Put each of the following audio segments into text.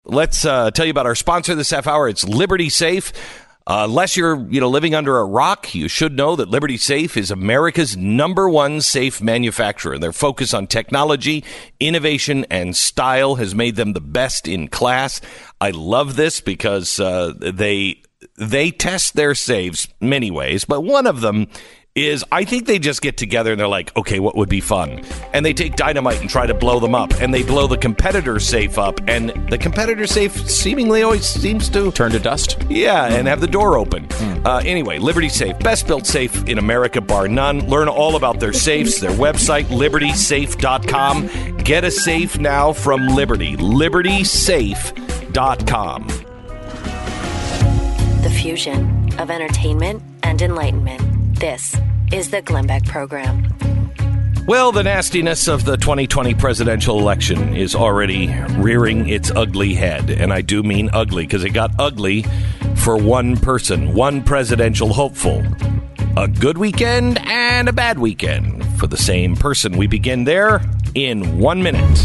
let's tell you about our sponsor this half hour. It's Liberty Safe. Unless you're living under a rock, you should know that Liberty Safe is America's #1 safe manufacturer. Their focus on technology, innovation, and style has made them the best in class. I love this because they test their safes many ways, but one of them is I think they just get together and they're like, okay, what would be fun? And they take dynamite and try to blow them up, and they blow the competitor safe up, and the competitor safe seemingly always seems to turn to dust. Yeah, and have the door open. Anyway, Liberty Safe, best built safe in America, bar none. Learn all about their safes, their website, libertysafe.com. Get a safe now from Liberty, libertysafe.com. The fusion of entertainment and enlightenment. This is the Glenn Beck Program. Well, the nastiness of the 2020 presidential election is already rearing its ugly head. And I do mean ugly because it got ugly for one person, one presidential hopeful. A good weekend and a bad weekend for the same person. We begin there in 1 minute.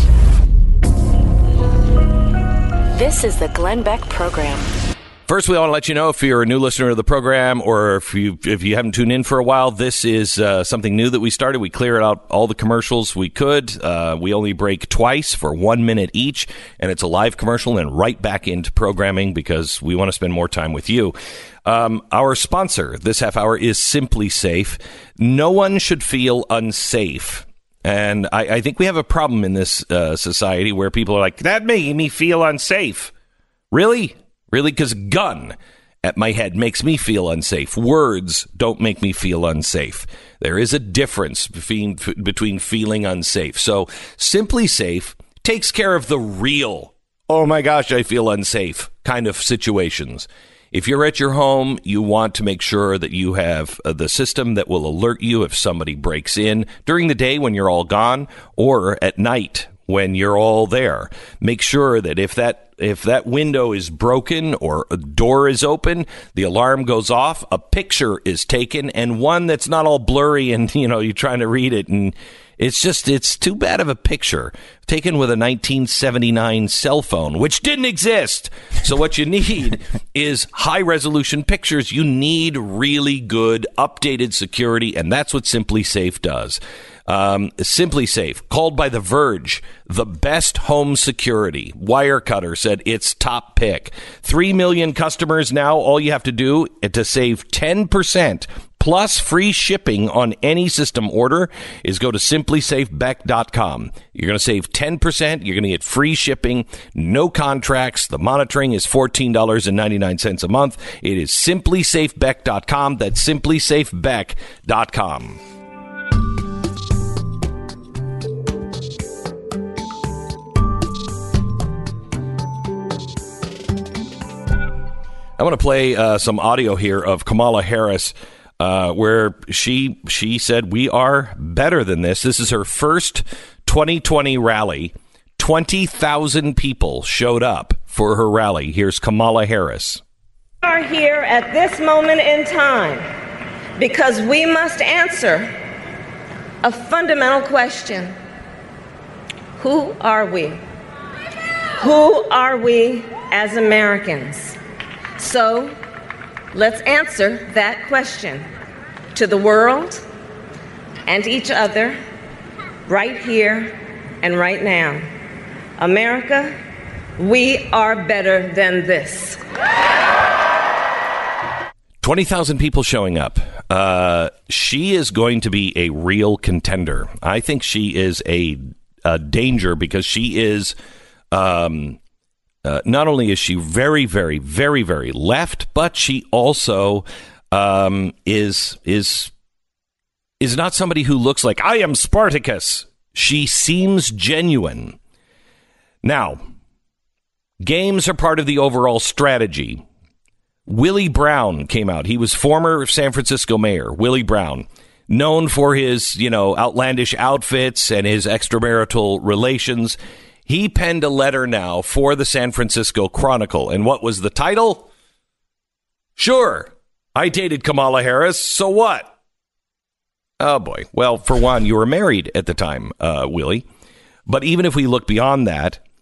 This is the Glenn Beck Program. First, we want to let you know if you're a new listener to the program or if you haven't tuned in for a while, this is something new that we started. We cleared out all the commercials we could. We only break twice for 1 minute each, and it's a live commercial and right back into programming because we want to spend more time with you. Our sponsor this half hour is Simply Safe. No one should feel unsafe. And I think we have a problem in this society where people are like, that made me feel unsafe. Really? Really? Because gun at my head makes me feel unsafe. Words don't make me feel unsafe. There is a difference between feeling unsafe. So Simply Safe takes care of the real, oh my gosh, I feel unsafe kind of situations. If you're at your home, you want to make sure that you have the system that will alert you if somebody breaks in during the day when you're all gone or at night when you're all there. Make sure that if that window is broken or a door is open, the alarm goes off, a picture is taken, and one that's not all blurry and, you're trying to read it. And it's too bad of a picture taken with a 1979 cell phone, which didn't exist. So what you need is high resolution pictures. You need really good updated security. And that's what Simply Safe does. Simply Safe, called by The Verge, the best home security. Wirecutter said it's top pick. 3 million customers now. All you have to do to save 10% plus free shipping on any system order is go to simplysafebeck.com. You're going to save 10%. You're going to get free shipping, no contracts. The monitoring is $14.99 a month. It is simplysafebeck.com. That's simplysafebeck.com. I want to play some audio here of Kamala Harris where she said we are better than this. This is her first 2020 rally. 20,000 people showed up for her rally. Here's Kamala Harris. We are here at this moment in time because we must answer a fundamental question. Who are we? Who are we as Americans? So let's answer that question to the world and each other right here and right now. America, we are better than this. 20,000 people showing up. She is going to be a real contender. I think she is a danger because she is... not only is she very, very, very, very left, but she also is not somebody who looks like, I am Spartacus. She seems genuine. Now, games are part of the overall strategy. Willie Brown came out. He was former San Francisco mayor, Willie Brown, known for his, outlandish outfits and his extramarital relations. He penned a letter now for the San Francisco Chronicle. And what was the title? Sure, I dated Kamala Harris, so what? Oh, boy. Well, for one, you were married at the time, Willie. But even if we look beyond that,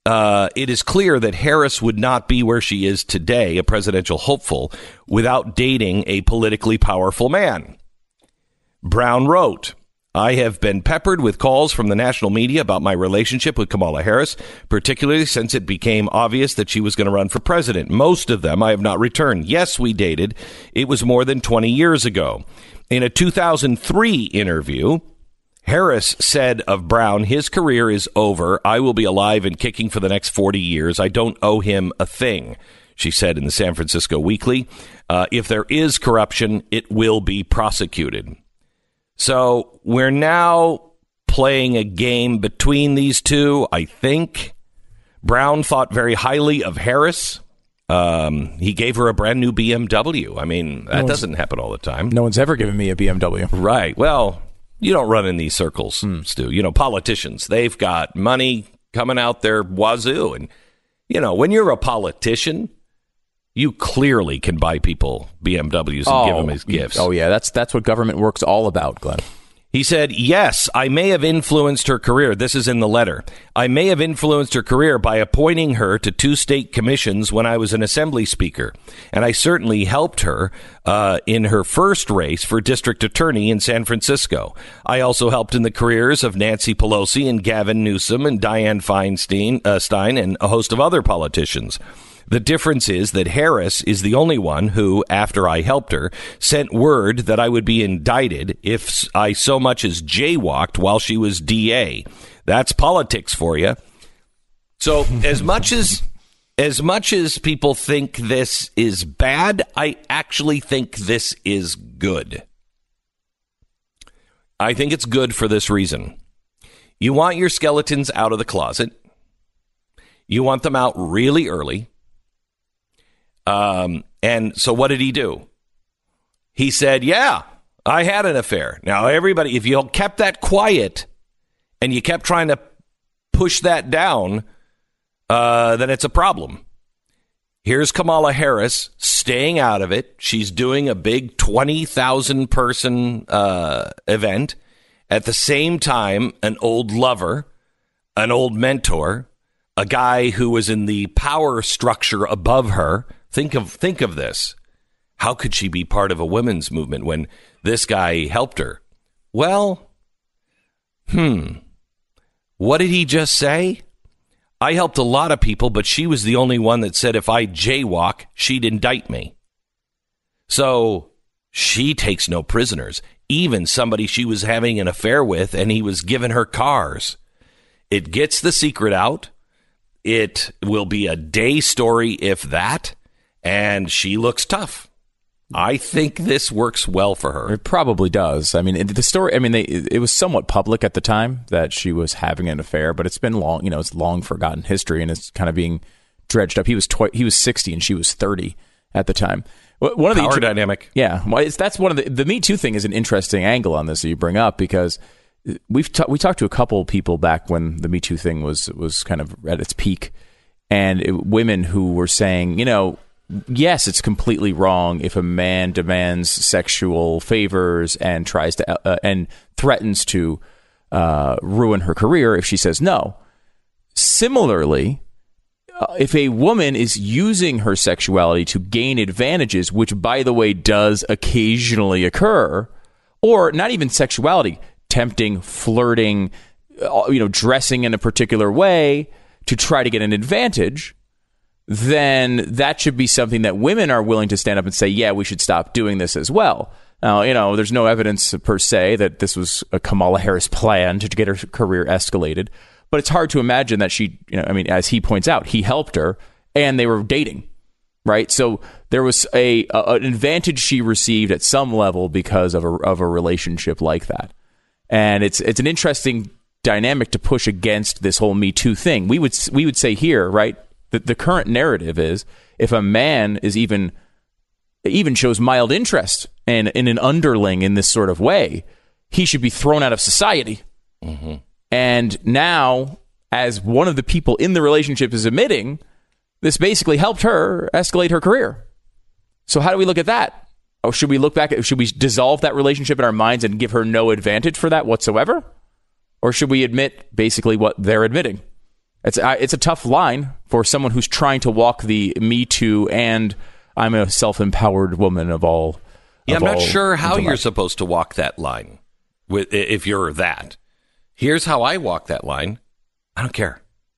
it is clear that Harris would not be where she is today, a presidential hopeful, without dating a politically powerful man. Brown wrote, I have been peppered with calls from the national media about my relationship with Kamala Harris, particularly since it became obvious that she was going to run for president. Most of them I have not returned. Yes, we dated. It was more than 20 years ago. In a 2003 interview, Harris said of Brown, his career is over. I will be alive and kicking for the next 40 years. I don't owe him a thing, she said in the San Francisco Weekly. If there is corruption, it will be prosecuted. So we're now playing a game between these two, I think. Brown thought very highly of Harris. He gave her a brand new BMW. I mean, that doesn't happen all the time. No one's ever given me a BMW. Right. Well, you don't run in these circles, Stu. You know, politicians, they've got money coming out their wazoo. And, you know, when you're a politician, you clearly can buy people BMWs and give them as gifts. Oh, yeah. That's what government work's all about, Glenn. He said, yes, I may have influenced her career. This is in the letter. I may have influenced her career by appointing her to 2 state commissions when I was an assembly speaker. And I certainly helped her in her first race for district attorney in San Francisco. I also helped in the careers of Nancy Pelosi and Gavin Newsom and Dianne Feinstein and a host of other politicians. The difference is that Harris is the only one who, after I helped her, sent word that I would be indicted if I so much as jaywalked while she was DA. That's politics for you. So as much as people think this is bad, I actually think this is good. I think it's good for this reason. You want your skeletons out of the closet. You want them out really early. And so what did he do? He said, yeah, I had an affair. Now, everybody, if you kept that quiet and you kept trying to push that down, then it's a problem. Here's Kamala Harris staying out of it. She's doing a big 20,000 person event. At the same time, an old lover, an old mentor, a guy who was in the power structure above her. Think of this. How could she be part of a women's movement when this guy helped her? Well, what did he just say? I helped a lot of people, but she was the only one that said if I jaywalk, she'd indict me. So she takes no prisoners, even somebody she was having an affair with, and he was giving her cars. It gets the secret out. It will be a day story, if that. And she looks tough. I think this works well for her. It probably does. I mean, the story, it was somewhat public at the time that she was having an affair, but it's been long, it's long forgotten history, and it's kind of being dredged up. He was 60 and she was 30 at the time. One of the power dynamic. Yeah. Well, that's one of the Me Too thing is an interesting angle on this that you bring up, because we talked to a couple of people back when the Me Too thing was kind of at its peak, and women who were saying, yes, it's completely wrong if a man demands sexual favors and tries to and threatens to ruin her career if she says no. Similarly, if a woman is using her sexuality to gain advantages, which, by the way, does occasionally occur, or not even sexuality, tempting, flirting, dressing in a particular way to try to get an advantage, then that should be something that women are willing to stand up and say, yeah, we should stop doing this as well. Now, there's no evidence per se that this was a Kamala Harris plan to get her career escalated, but it's hard to imagine that she, as he points out, he helped her and they were dating, right? So there was an advantage she received at some level because of a relationship like that. And it's an interesting dynamic to push against this whole Me Too thing. We would say here, right? The current narrative is if a man is even shows mild interest in an underling in this sort of way, he should be thrown out of society. Mm-hmm. And now, as one of the people in the relationship is admitting, this basically helped her escalate her career. So how do we look at that? Or should we look back should we dissolve that relationship in our minds and give her no advantage for that whatsoever? Or should we admit basically what they're admitting? It's a tough line for someone who's trying to walk the Me Too and I'm a self-empowered woman of all. Yeah, I'm not sure how you're supposed to walk that line if you're that. Here's how I walk that line. I don't care.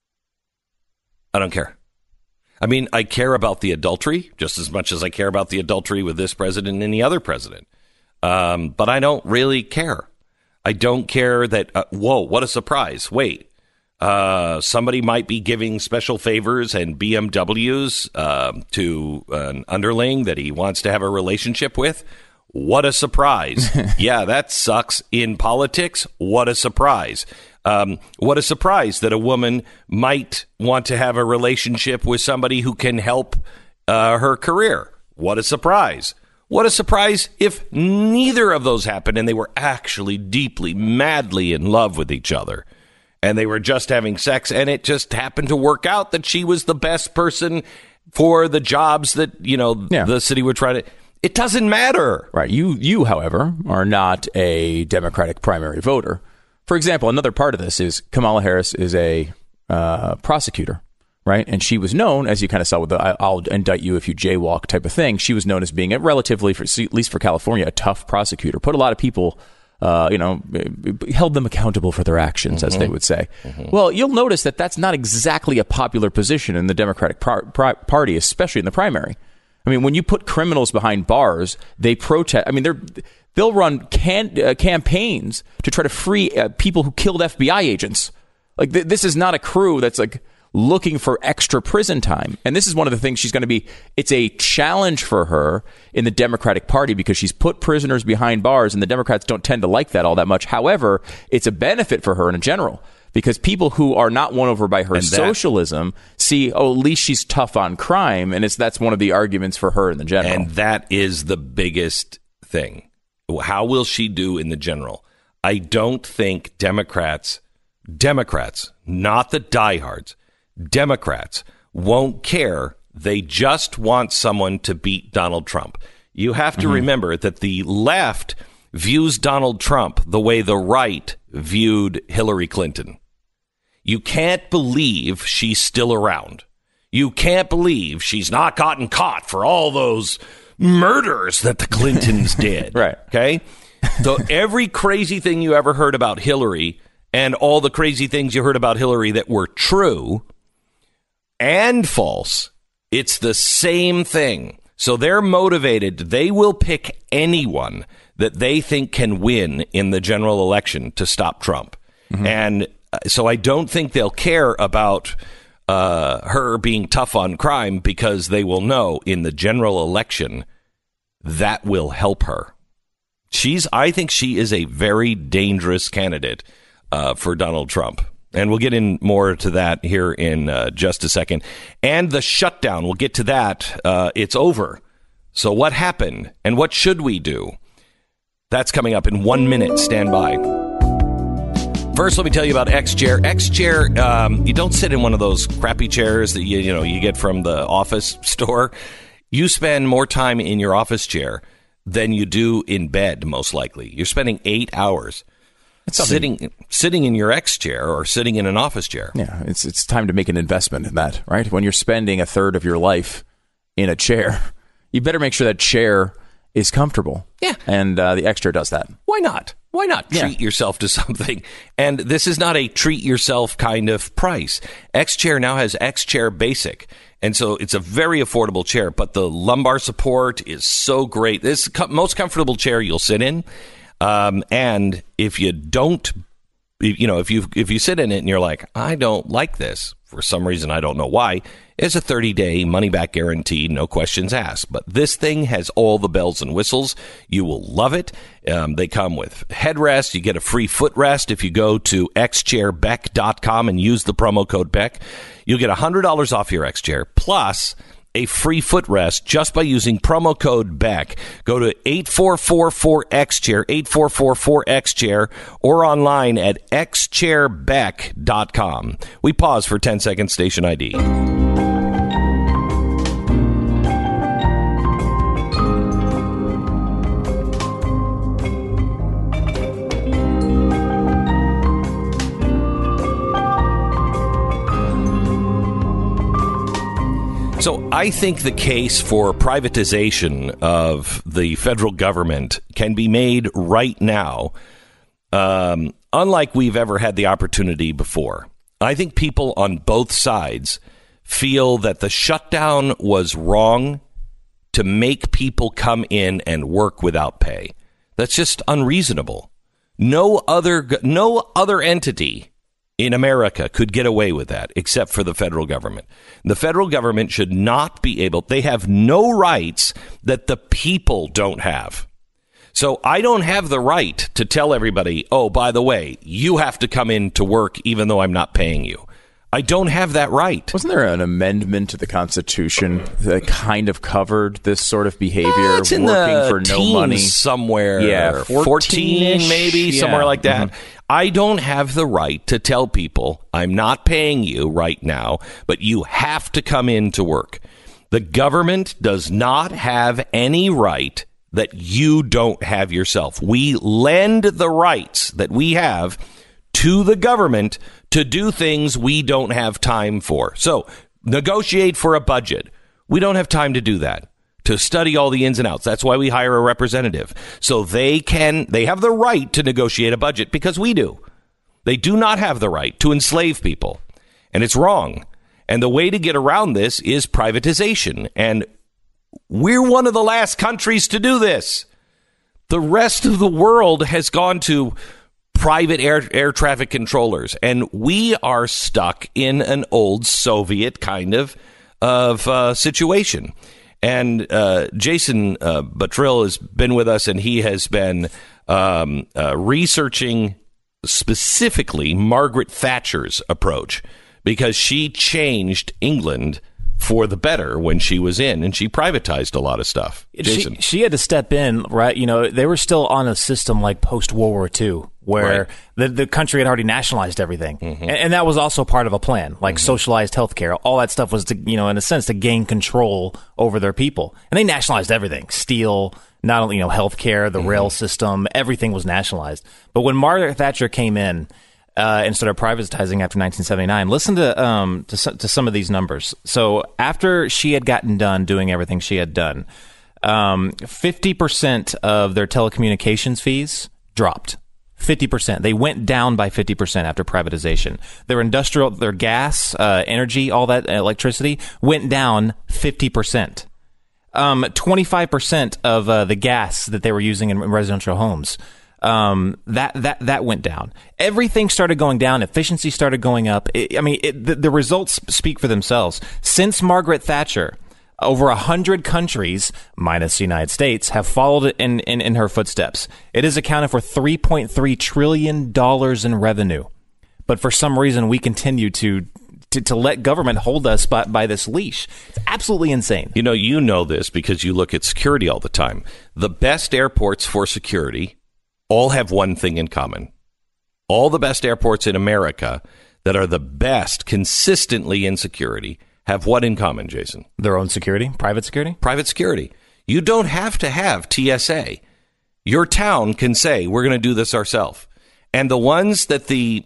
I mean, I care about the adultery just as much as I care about the adultery with this president and any other president. But I don't really care. I don't care that, whoa, what a surprise. Wait, somebody might be giving special favors and BMWs to an underling that he wants to have a relationship with. What a surprise. Yeah, that sucks. In politics, what a surprise. What a surprise that a woman might want to have a relationship with somebody who can help her career. What a surprise. What a surprise if neither of those happened and they were actually deeply, madly in love with each other. And they were just having sex, and it just happened to work out that she was the best person for the jobs that, the city would try to... It doesn't matter. Right. You, however, are not a Democratic primary voter. For example, another part of this is Kamala Harris is a prosecutor, right? And she was known, as you kind of saw with the I'll indict you if you jaywalk type of thing, she was known as being a relatively, at least for California, a tough prosecutor. Put a lot of people, held them accountable for their actions, as they would say. Well, you'll notice that that's not exactly a popular position in the Democratic Party, especially in the primary. I mean, when you put criminals behind bars, they protest. I mean, they'll run campaigns to try to free people who killed FBI agents. Like this is not a crew that's like looking for extra prison time. And this is one of the things she's going to be. It's a challenge for her in the Democratic Party because she's put prisoners behind bars, and the Democrats don't tend to like that all that much. However, it's a benefit for her in general. Because people who are not won over by her socialism see, at least she's tough on crime. And that's one of the arguments for her in the general. And that is the biggest thing. How will she do in the general? I don't think Democrats, not the diehards, Democrats won't care. They just want someone to beat Donald Trump. You have to remember that the left views Donald Trump the way the right viewed Hillary Clinton. You can't believe she's still around. You can't believe she's not gotten caught for all those murders that the Clintons did. Right. Okay? So every crazy thing you ever heard about Hillary and all the crazy things you heard about Hillary that were true and false, it's the same thing. So they're motivated. They will pick anyone that they think can win in the general election to stop Trump. And so I don't think they'll care about her being tough on crime because they will know in the general election that will help her. I think she is a very dangerous candidate for Donald Trump. And we'll get in more to that here in just a second. And the shutdown, we'll get to that. It's over. So what happened and what should we do? That's coming up in 1 minute. Stand by. First, let me tell you about X-Chair. X-Chair, you don't sit in one of those crappy chairs that you get from the office store. You spend more time in your office chair than you do in bed, most likely. You're spending 8 hours sitting in your X-Chair or sitting in an office chair. Yeah, it's time to make an investment in that, right? When you're spending a third of your life in a chair, you better make sure that chair is comfortable. Yeah. And the X-Chair does that. Why not? Why not treat yourself to something? And this is not a treat yourself kind of price. X-Chair now has X-Chair Basic. And so it's a very affordable chair, but the lumbar support is so great. This is the most comfortable chair you'll sit in. And if you don't, if you sit in it and you're like, I don't like this for some reason, I don't know why, it's a 30-day money-back guarantee, no questions asked. But this thing has all the bells and whistles. You will love it. They come with headrest. You get a free footrest if you go to xchairbeck.com and use the promo code Beck. You'll get $100 off your X-Chair, plus a free footrest just by using promo code Beck. Go to 8444-XChair, 8444-XChair, or online at xchairbeck.com. We pause for 10 seconds, station ID. So I think the case for privatization of the federal government can be made right now, unlike we've ever had the opportunity before. I think people on both sides feel that the shutdown was wrong to make people come in and work without pay. That's just unreasonable. No other entity in America could get away with that except for the federal government. The federal government should not be able. They have no rights that the people don't have. So I don't have the right to tell everybody, oh, by the way, you have to come in to work even though I'm not paying you. I don't have that right. Wasn't there an amendment to the Constitution that kind of covered this sort of behavior, it's in working the for no money? Somewhere, yeah, 14 maybe, yeah. somewhere like that. Mm-hmm. I don't have the right to tell people I'm not paying you right now, but you have to come in to work. The government does not have any right that you don't have yourself. We lend the rights that we have to the government to do things we don't have time for. So negotiate for a budget. We don't have time to do that, to study all the ins and outs. That's why we hire a representative. So they have the right to negotiate a budget because we do. They do not have the right to enslave people. And it's wrong. And the way to get around this is privatization. And we're one of the last countries to do this. The rest of the world has gone to private air traffic controllers, and we are stuck in an old Soviet kind of situation. And Jason Buttrill has been with us, and he has been researching specifically Margaret Thatcher's approach, because she changed England for the better when she was in, and she privatized a lot of stuff. Jason. She had to step in, right? You know, they were still on a system like post-World War II, where the country had already nationalized everything. Mm-hmm. And that was also part of a plan, like socialized healthcare. All that stuff was to, you know, in a sense, to gain control over their people. And they nationalized everything. Steel, not only, you know, healthcare, the rail system, everything was nationalized. But when Margaret Thatcher came in, and started privatizing after 1979. Listen to some of these numbers. So after she had gotten done doing everything she had done, 50% of their telecommunications fees dropped. 50%. They went down by 50% after privatization. Their gas, energy, all that electricity went down 50%. 25% of the gas that they were using in residential homes. That went down. Everything started going down. Efficiency started going up. The results speak for themselves. Since Margaret Thatcher, over 100 countries, minus the United States, have followed in her footsteps. It has accounted for $3.3 trillion in revenue. But for some reason, we continue to let government hold us by this leash. It's absolutely insane. You know this because you look at security all the time. The best airports for security all have one thing in common. All the best airports in America that are the best consistently in security have what in common, Jason? Their own security? Private security? Private security. You don't have to have TSA. Your town can say, we're going to do this ourselves. And the ones that the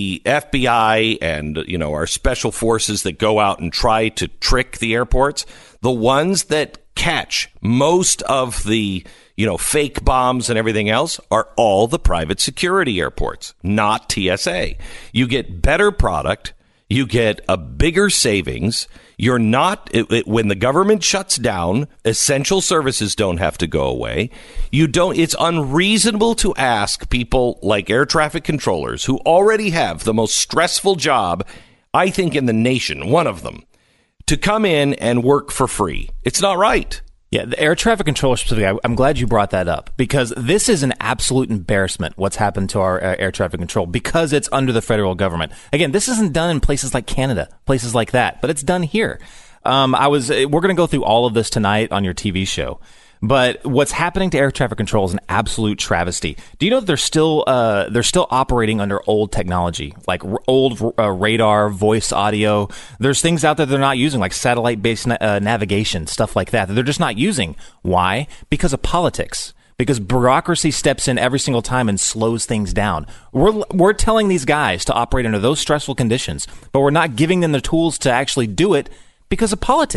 FBI and, you know, our special forces that go out and try to trick the airports, the ones that catch most of the, you know, fake bombs and everything else are all the private security airports, not TSA. You get better product. You get a bigger savings. You're not, when the government shuts down, essential services don't have to go away. It's unreasonable to ask people like air traffic controllers who already have the most stressful job, I think, in the nation, one of them, to come in and work for free. It's not right. Yeah, the air traffic controller specifically, I'm glad you brought that up, because this is an absolute embarrassment, what's happened to our air traffic control, because it's under the federal government. Again, this isn't done in places like Canada, places like that, but it's done here. We're going to go through all of this tonight on your TV show. But what's happening to air traffic control is an absolute travesty. Do you know that they're still operating under old technology, like old radar, voice audio? There's things out there they're not using, like satellite-based navigation, stuff like that they're just not using. Why? Because of politics. Because bureaucracy steps in every single time and slows things down. We're telling these guys to operate under those stressful conditions, but we're not giving them the tools to actually do it because of politics.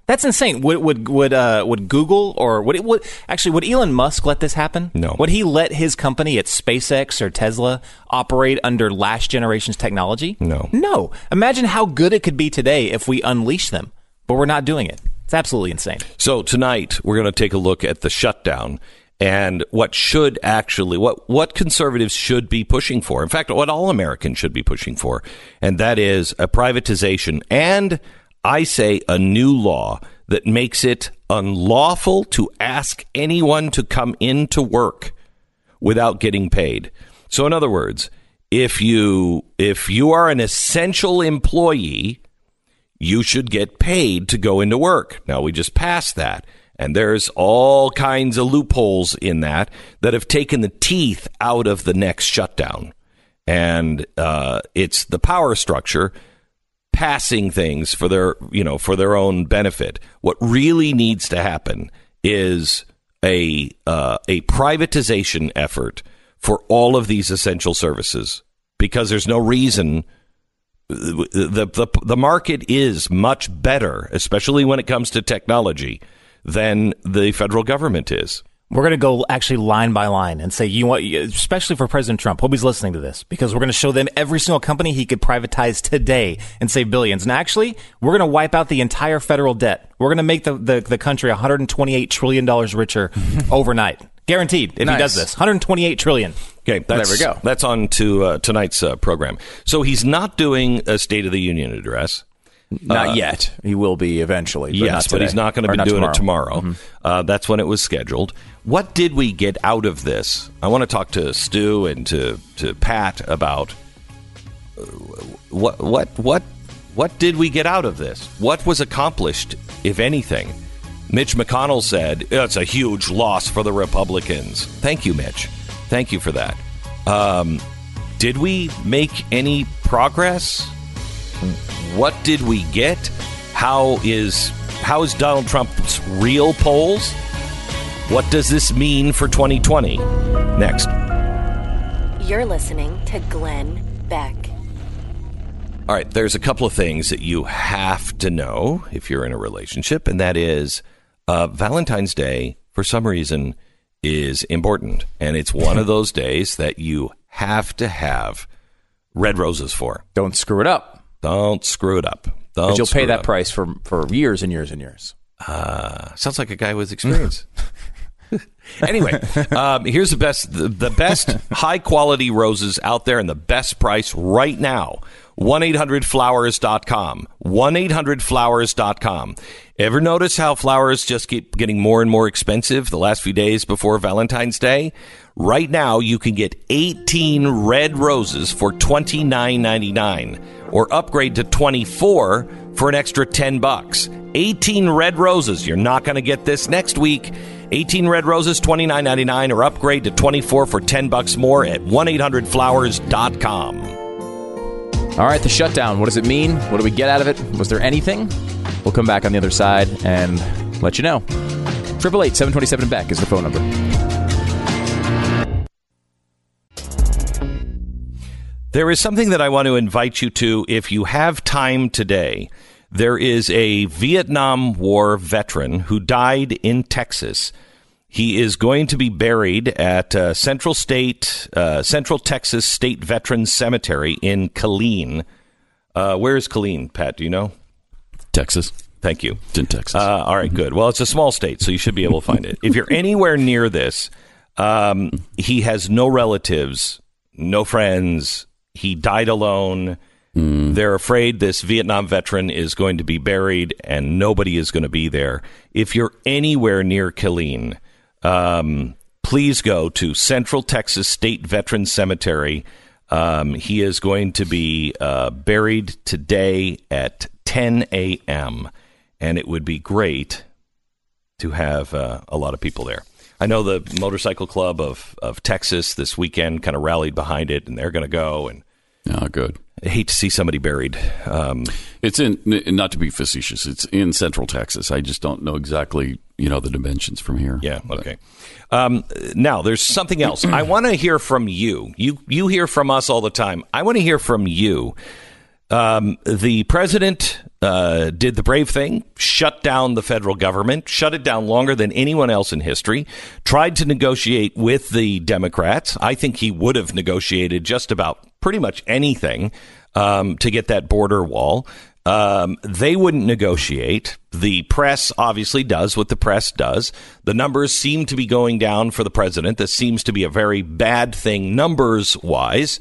That's insane. Would Google or would Elon Musk let this happen? No. Would he let his company at SpaceX or Tesla operate under last generation's technology? No. No. Imagine how good it could be today if we unleash them, but we're not doing it. It's absolutely insane. So tonight we're going to take a look at the shutdown and what conservatives should be pushing for. In fact, what all Americans should be pushing for, and that is a privatization and, I say, a new law that makes it unlawful to ask anyone to come into work without getting paid. So in other words, if you are an essential employee, you should get paid to go into work. Now, we just passed that, and there's all kinds of loopholes in that have taken the teeth out of the next shutdown. And it's the power structure passing things for their own benefit. What really needs to happen is a privatization effort for all of these essential services, because there's no reason. The market is much better, especially when it comes to technology, than the federal government is. We're going to go actually line by line and say, especially for President Trump, hope he's listening to this, because we're going to show them every single company he could privatize today and save billions. And actually, we're going to wipe out the entire federal debt. We're going to make the country $128 trillion richer overnight. Guaranteed, if he does this. $128 trillion. Okay, there we go. That's on to tonight's program. So he's not doing a State of the Union address. Not yet. He will be eventually. But yes, but he's not going to be doing it tomorrow. Mm-hmm. That's when it was scheduled. What did we get out of this? I want to talk to Stu and to Pat about what did we get out of this? What was accomplished, if anything? Mitch McConnell said, it's a huge loss for the Republicans. Thank you, Mitch. Thank you for that. Did we make any progress? What did we get? How is Donald Trump's real polls? What does this mean for 2020? Next. You're listening to Glenn Beck. All right, there's a couple of things that you have to know if you're in a relationship, and that is Valentine's Day, for some reason, is important. And it's one of those days that you have to have red roses for. Don't screw it up. Don't screw it up. But you'll pay that price for years and years and years. Sounds like a guy with experience. Anyway, here's the best high quality roses out there and the best price right now. 1-800-Flowers.com. 1-800-Flowers.com. Ever notice how flowers just keep getting more and more expensive the last few days before Valentine's Day? Right now, you can get 18 red roses for $29.99 or upgrade to 24 for an extra $10. 18 red roses. You're not going to get this next week. 18 red roses, $29.99 or upgrade to 24 for $10 more at 1-800-Flowers.com. All right, the shutdown. What does it mean? What do we get out of it? Was there anything? We'll come back on the other side and let you know. 888-727-BECK is the phone number. There is something that I want to invite you to if you have time today. There is a Vietnam War veteran who died in Texas. He is going to be buried at Central Texas State Veterans Cemetery in Killeen. Where is Killeen, Pat? Do you know? Texas. Thank you. It's in Texas. All right, good. Well, it's a small state, so you should be able to find it. If you're anywhere near this, he has no relatives, no friends. He died alone. They're afraid this Vietnam veteran is going to be buried and nobody is going to be there. If you're anywhere near Killeen, please go to Central Texas State Veterans Cemetery. He is going to be buried today at 10 a.m., and it would be great to have a lot of people there. I know the Motorcycle Club of Texas this weekend kind of rallied behind it, and they're going to go. And oh, good. I hate to see somebody buried. It's in, not to be facetious, it's in Central Texas. I just don't know exactly, the dimensions from here. Yeah, okay. Now, there's something else. I want to hear from you. You hear from us all the time. I want to hear from you. The president did the brave thing, shut down the federal government, shut it down longer than anyone else in history, tried to negotiate with the Democrats. I think he would have negotiated just about pretty much anything to get that border wall. They wouldn't negotiate. The press obviously does what the press does. The numbers seem to be going down for the president. This seems to be a very bad thing numbers-wise.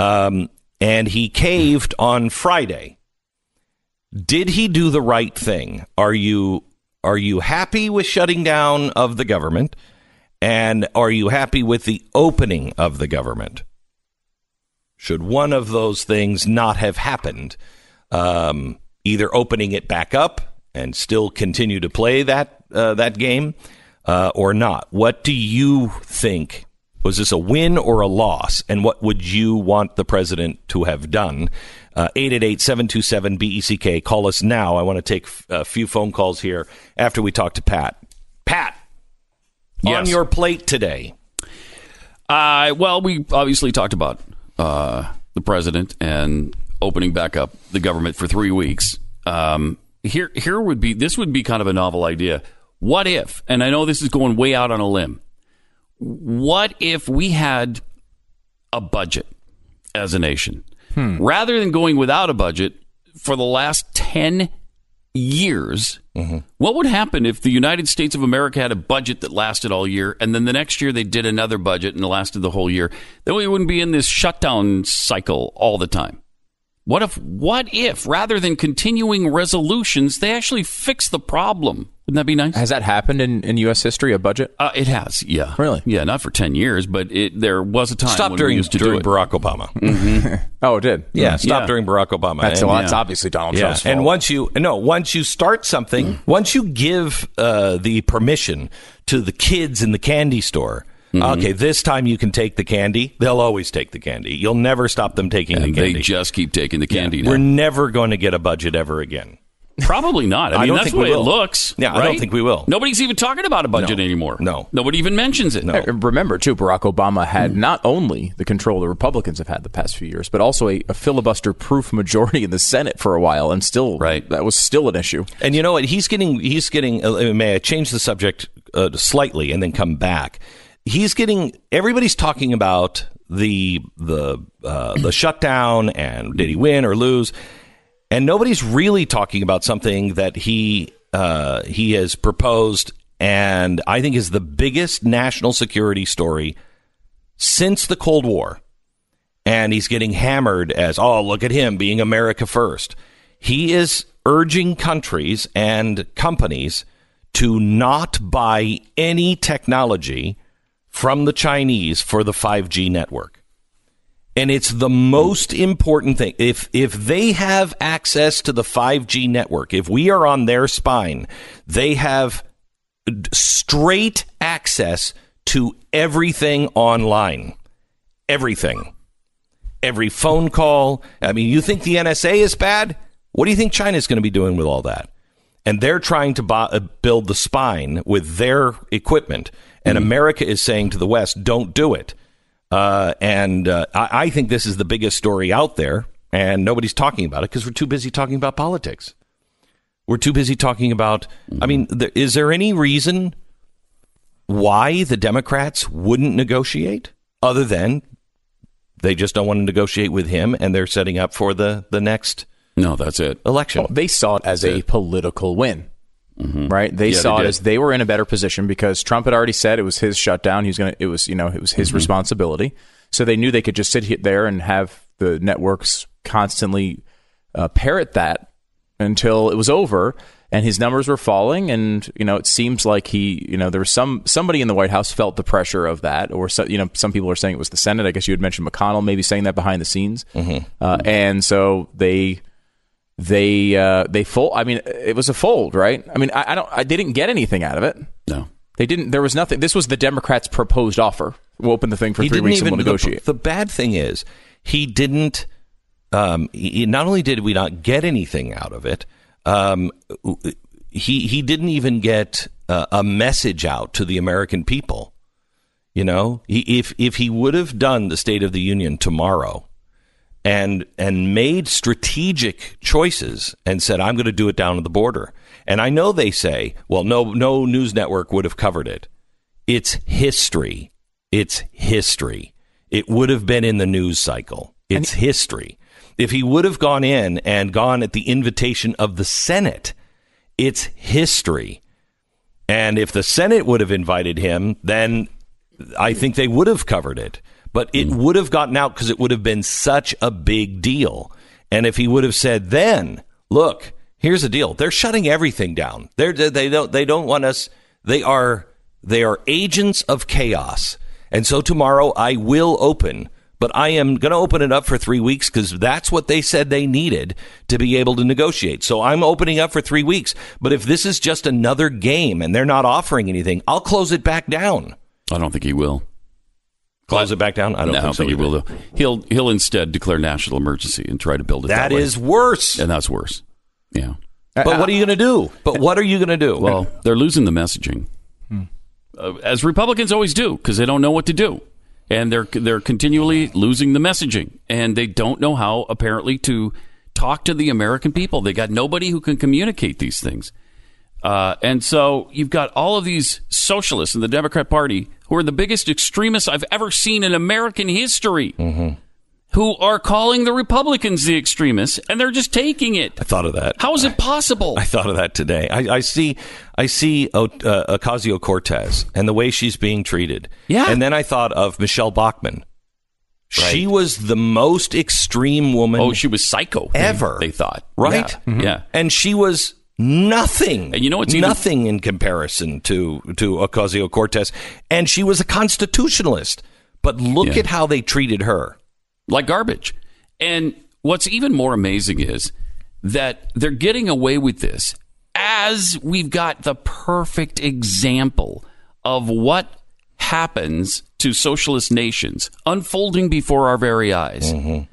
And he caved on Friday. Did he do the right thing? Are you happy with shutting down of the government? And are you happy with the opening of the government? Should one of those things not have happened? Either opening it back up and still continue to play that game or not. What do you think? Was this a win or a loss? And what would you want the president to have done? 888-727-BECK. Call us now. I want to take a few phone calls here after we talk to Pat. Pat, yes. On your plate today. Well, we obviously talked about the president and opening back up the government for 3 weeks. Here would be kind of a novel idea. What if, and I know this is going way out on a limb, what if we had a budget as a nation? Rather than going without a budget for the last 10 years, what would happen if the United States of America had a budget that lasted all year, and then the next year they did another budget and it lasted the whole year? Then we wouldn't be in this shutdown cycle all the time. What if, rather than continuing resolutions, they actually fix the problem? Wouldn't that be nice? Has that happened in U.S. history, a budget? It has, yeah. Really? Yeah, not for 10 years, but there was a time Stop when during, we used to during do it. Barack Obama. Oh, it did? Yeah, stop during Barack Obama. That's obviously Donald Trump's fault. And once you start something, once you give the permission to the kids in the candy store, okay, this time you can take the candy. They'll always take the candy. You'll never stop them taking the candy. They just keep taking the candy now. We're never going to get a budget ever again. Probably not. I mean, don't that's think the we way it will. looks. Yeah, right? I don't think we will. Nobody's even talking about a budget anymore. No. Nobody even mentions it. No. Remember, too, Barack Obama had not only the control the Republicans have had the past few years, but also a filibuster-proof majority in the Senate for a while, and still that was still an issue. And you know what? He's getting. May I change the subject slightly and then come back? Everybody's talking about the shutdown and did he win or lose, and nobody's really talking about something that he has proposed, and I think is the biggest national security story since the Cold War. And he's getting hammered as, oh, look at him being America first. He is urging countries and companies to not buy any technology from the Chinese for the 5G network. And it's the most important thing. If they have access to the 5G network, if we are on their spine, they have straight access to everything online. Everything. Every phone call. I mean, you think the NSA is bad? What do you think China's going to be doing with all that? And they're trying to build the spine with their equipment. And America is saying to the West, don't do it. I think this is the biggest story out there, and nobody's talking about it because we're too busy talking about politics. We're too busy talking about, I mean, is there any reason why the Democrats wouldn't negotiate other than they just don't want to negotiate with him and they're setting up for the next that's it. election? Well, they saw it as a political win. Right? They saw it as they were in a better position because Trump had already said it was his shutdown. It was his responsibility. So they knew they could just sit there and have the networks constantly parrot that until it was over, and his numbers were falling. And it seems like there was somebody in the White House felt the pressure of that, or some people are saying it was the Senate. I guess you had mentioned McConnell maybe saying that behind the scenes, and so they fold. I mean, it was a fold, right? I mean, they didn't get anything out of it. No, they didn't. There was nothing. This was the Democrats' proposed offer. We'll open the thing for 3 weeks and we'll negotiate. The bad thing is he didn't. Not only did we not get anything out of it, he didn't even get a message out to the American people. If he would have done the State of the Union tomorrow, and made strategic choices and said, I'm going to do it down at the border. And I know they say, well, no news network would have covered it. It's history. It's history. It would have been in the news cycle. It's history. If he would have gone in and gone at the invitation of the Senate, it's history. And if the Senate would have invited him, then I think they would have covered it. But it would have gotten out because it would have been such a big deal. And if he would have said then, look, here's the deal. They're shutting everything down. They don't want us. They are agents of chaos. And so tomorrow I will open, but I am going to open it up for 3 weeks because that's what they said they needed to be able to negotiate. So I'm opening up for 3 weeks. But if this is just another game and they're not offering anything, I'll close it back down. I don't think he will. Close it back down? I don't think he will. He'll instead declare national emergency and try to build it that way. That is worse. And that's worse. Yeah. But what are you going to do? What are you going to do? Well, they're losing the messaging. As Republicans always do, because they don't know what to do. And they're continually losing the messaging. And they don't know how, apparently, to talk to the American people. They got nobody who can communicate these things. And so you've got all of these socialists in the Democrat Party who are the biggest extremists I've ever seen in American history, who are calling the Republicans the extremists, and they're just taking it. I thought of that. How is it possible? I thought of that today. I see Ocasio-Cortez and the way she's being treated. Yeah. And then I thought of Michelle Bachmann. Right. She was the most extreme woman. Oh, she was psycho. Ever. They thought. Right? Yeah. Yeah. And she was nothing. And you know what's nothing in comparison to Ocasio-Cortez. And she was a constitutionalist. But look at how they treated her. Like garbage. And what's even more amazing is that they're getting away with this as we've got the perfect example of what happens to socialist nations unfolding before our very eyes.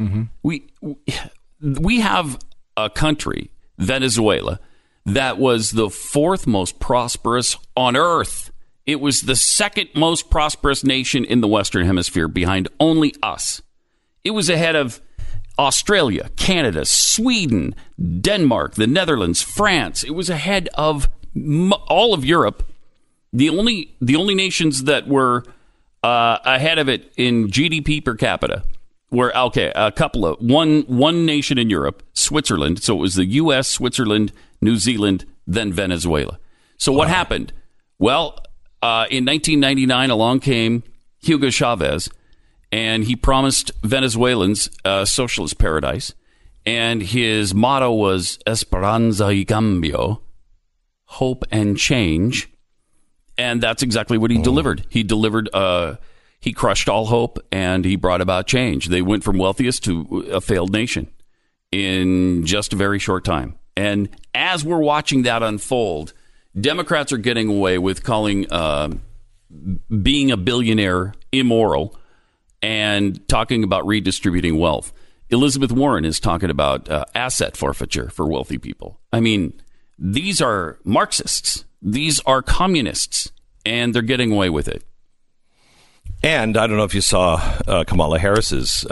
We have a country, Venezuela, that was the fourth most prosperous on earth. It was the second most prosperous nation in the Western Hemisphere, behind only us. It was ahead of Australia, Canada, Sweden, Denmark, the Netherlands, France. It was ahead of all of Europe. The only nations that were ahead of it in GDP per capita were one nation in Europe, Switzerland. So it was the U.S., Switzerland, New Zealand, then Venezuela. So what happened? Well, in 1999, along came Hugo Chavez, and he promised Venezuelans a socialist paradise. And his motto was Esperanza y Cambio, hope and change. And that's exactly what he delivered. He delivered, he crushed all hope, and he brought about change. They went from wealthiest to a failed nation in just a very short time. And as we're watching that unfold, Democrats are getting away with calling being a billionaire immoral and talking about redistributing wealth. Elizabeth Warren is talking about asset forfeiture for wealthy people. I mean, these are Marxists. These are communists, and they're getting away with it. And I don't know if you saw Kamala Harris's,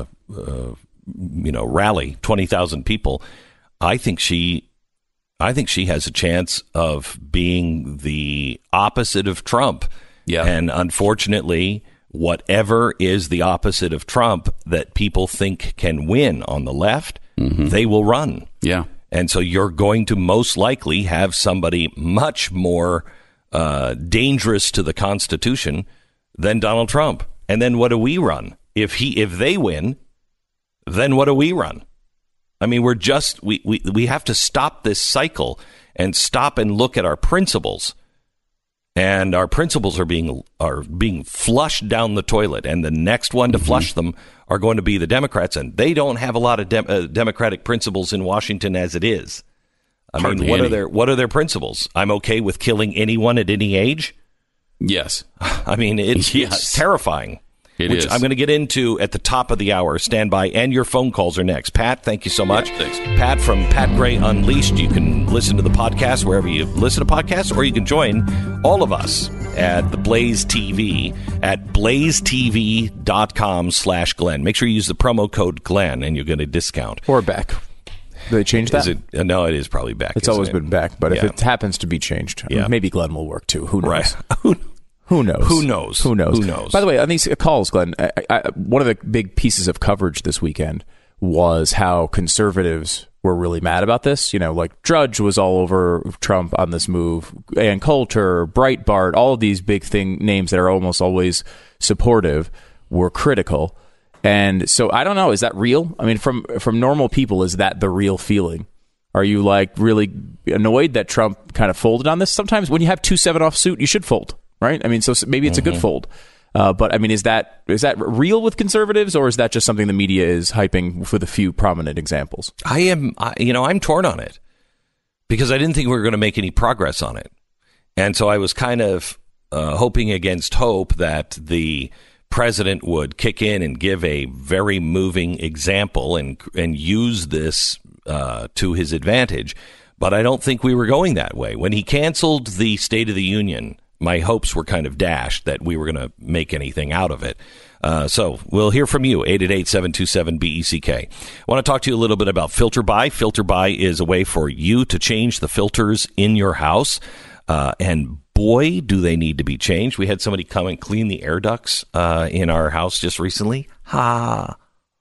rally, 20,000 people. I think she has a chance of being the opposite of Trump. Yeah. And unfortunately, whatever is the opposite of Trump that people think can win on the left, they will run. Yeah. And so you're going to most likely have somebody much more dangerous to the Constitution than Donald Trump. And then what do we run? If they win, then what do we run? I mean, we have to stop this cycle and stop and look at our principles. And our principles are being flushed down the toilet, and the next one to flush them are going to be the Democrats, and they don't have a lot of democratic principles in Washington as it is. I mean, what are their principles? I'm okay with killing anyone at any age. Yes, I mean it's terrifying. Which I'm going to get into at the top of the hour. Stand by, and your phone calls are next. Pat, thank you so much. Thanks. Pat from Pat Gray Unleashed. You can listen to the podcast wherever you listen to podcasts, or you can join all of us at the Blaze TV at blazetv.com/Glenn. Make sure you use the promo code Glenn and you'll get a discount. Or Beck. Did they change that? No, it is probably Beck. It's always been Beck, but if it happens to be changed, maybe Glenn will work too. Who knows? Right. Who knows? Who knows? Who knows? Who knows? By the way, on these calls, Glenn, one of the big pieces of coverage this weekend was how conservatives were really mad about this. You know, like Drudge was all over Trump on this move, Ann Coulter, Breitbart, all of these big names that are almost always supportive were critical. And so I don't know, is that real? I mean, from normal people, is that the real feeling? Are you like really annoyed that Trump kind of folded on this? Sometimes when you have 2-7 off suit, you should fold. Right? I mean, so maybe it's a good fold. But I mean, is that real with conservatives, or is that just something the media is hyping for the few prominent examples? I'm torn on it because I didn't think we were going to make any progress on it. And so I was kind of hoping against hope that the president would kick in and give a very moving example and use this to his advantage. But I don't think we were going that way. When he canceled the State of the Union, my hopes were kind of dashed that we were going to make anything out of it. So we'll hear from you, 888-727-BECK. I want to talk to you a little bit about FilterBuy. FilterBuy is a way for you to change the filters in your house. And boy, do they need to be changed. We had somebody come and clean the air ducts in our house just recently. Wow.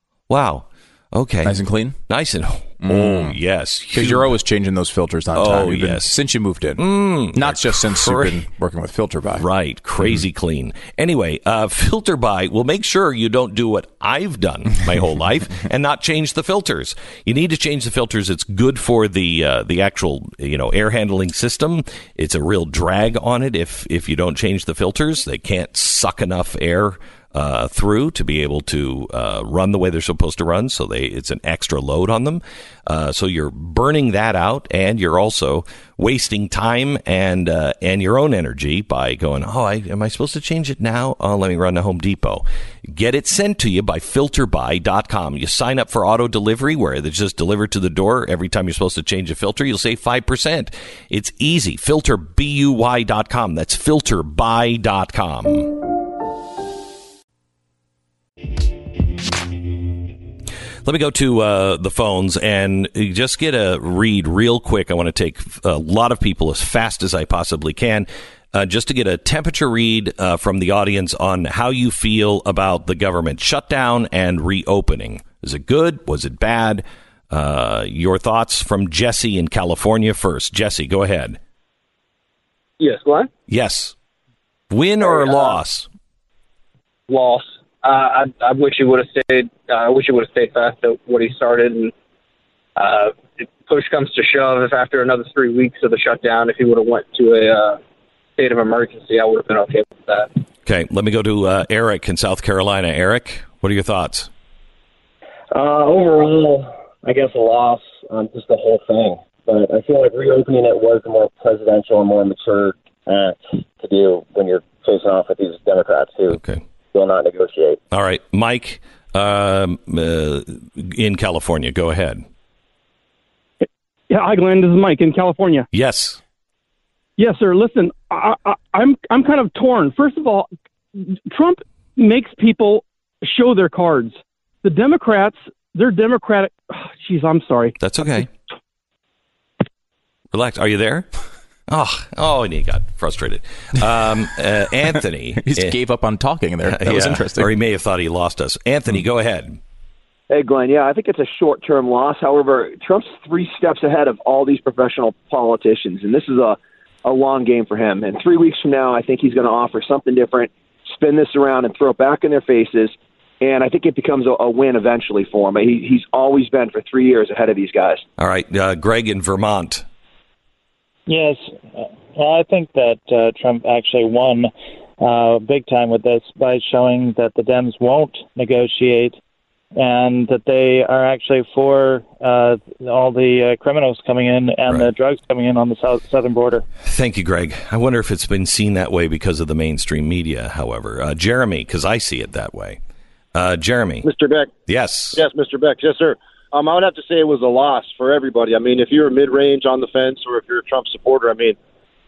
Okay. Nice and clean? Nice and... Oh, yes. Because you're always changing those filters on time. Oh, yes. Since you moved in. Not just since you've been working with FilterBuy. Right. Crazy clean. Anyway, FilterBuy will make sure you don't do what I've done my whole life and not change the filters. You need to change the filters. It's good for the actual, air handling system. It's a real drag on it if you don't change the filters. They can't suck enough air through to be able to run the way they're supposed to run, so it's an extra load on them. So you're burning that out, and you're also wasting time and your own energy by going, am I supposed to change it now? Oh, let me run to Home Depot. Get it sent to you by FilterBuy.com. You sign up for auto delivery, where it's just delivered to the door every time you're supposed to change a filter. You'll save 5%. It's easy. FilterBuy.com. That's FilterBuy.com. Let me go to the phones and just get a read real quick. I want to take a lot of people as fast as I possibly can, just to get a temperature read from the audience on how you feel about the government shutdown and reopening. Is it good? Was it bad? Your thoughts from Jesse in California first. Jesse, go ahead. Yes, Glenn? Yes. Win or loss? Loss. I wish he would have stayed. I wish he would have stayed fast at what he started. And if push comes to shove, if after another 3 weeks of the shutdown, if he would have went to a state of emergency, I would have been okay with that. Okay, let me go to Eric in South Carolina. Eric, what are your thoughts? Overall, I guess a loss on just the whole thing. But I feel like reopening it was a more presidential and more mature act to do when you're facing off with these Democrats who will not negotiate. All right. Mike in California, go ahead. Yeah, hi, Glenn. This is Mike in California. Yes. Yes, sir. Listen, I'm kind of torn. First of all, Trump makes people show their cards. The Democrats, they're Democratic. Jeez, I'm sorry. That's okay. Relax. Are you there? Oh, and he got frustrated. Anthony. He just gave up on talking there. That was interesting. Or he may have thought he lost us. Anthony, go ahead. Hey, Glenn. Yeah, I think it's a short-term loss. However, Trump's 3 steps ahead of all these professional politicians, and this is a long game for him. And 3 weeks from now, I think he's going to offer something different, spin this around and throw it back in their faces, and I think it becomes a win eventually for him. He's always been, for 3 years, ahead of these guys. All right. Greg in Vermont. Yes, I think that Trump actually won big time with this by showing that the Dems won't negotiate and that they are actually for all the criminals coming in and the drugs coming in on the southern border. Thank you, Greg. I wonder if it's been seen that way because of the mainstream media, however. Jeremy, because I see it that way. Jeremy. Mr. Beck. Yes. Yes, Mr. Beck. Yes, sir. I would have to say it was a loss for everybody. I mean, if you're mid-range on the fence or if you're a Trump supporter, I mean,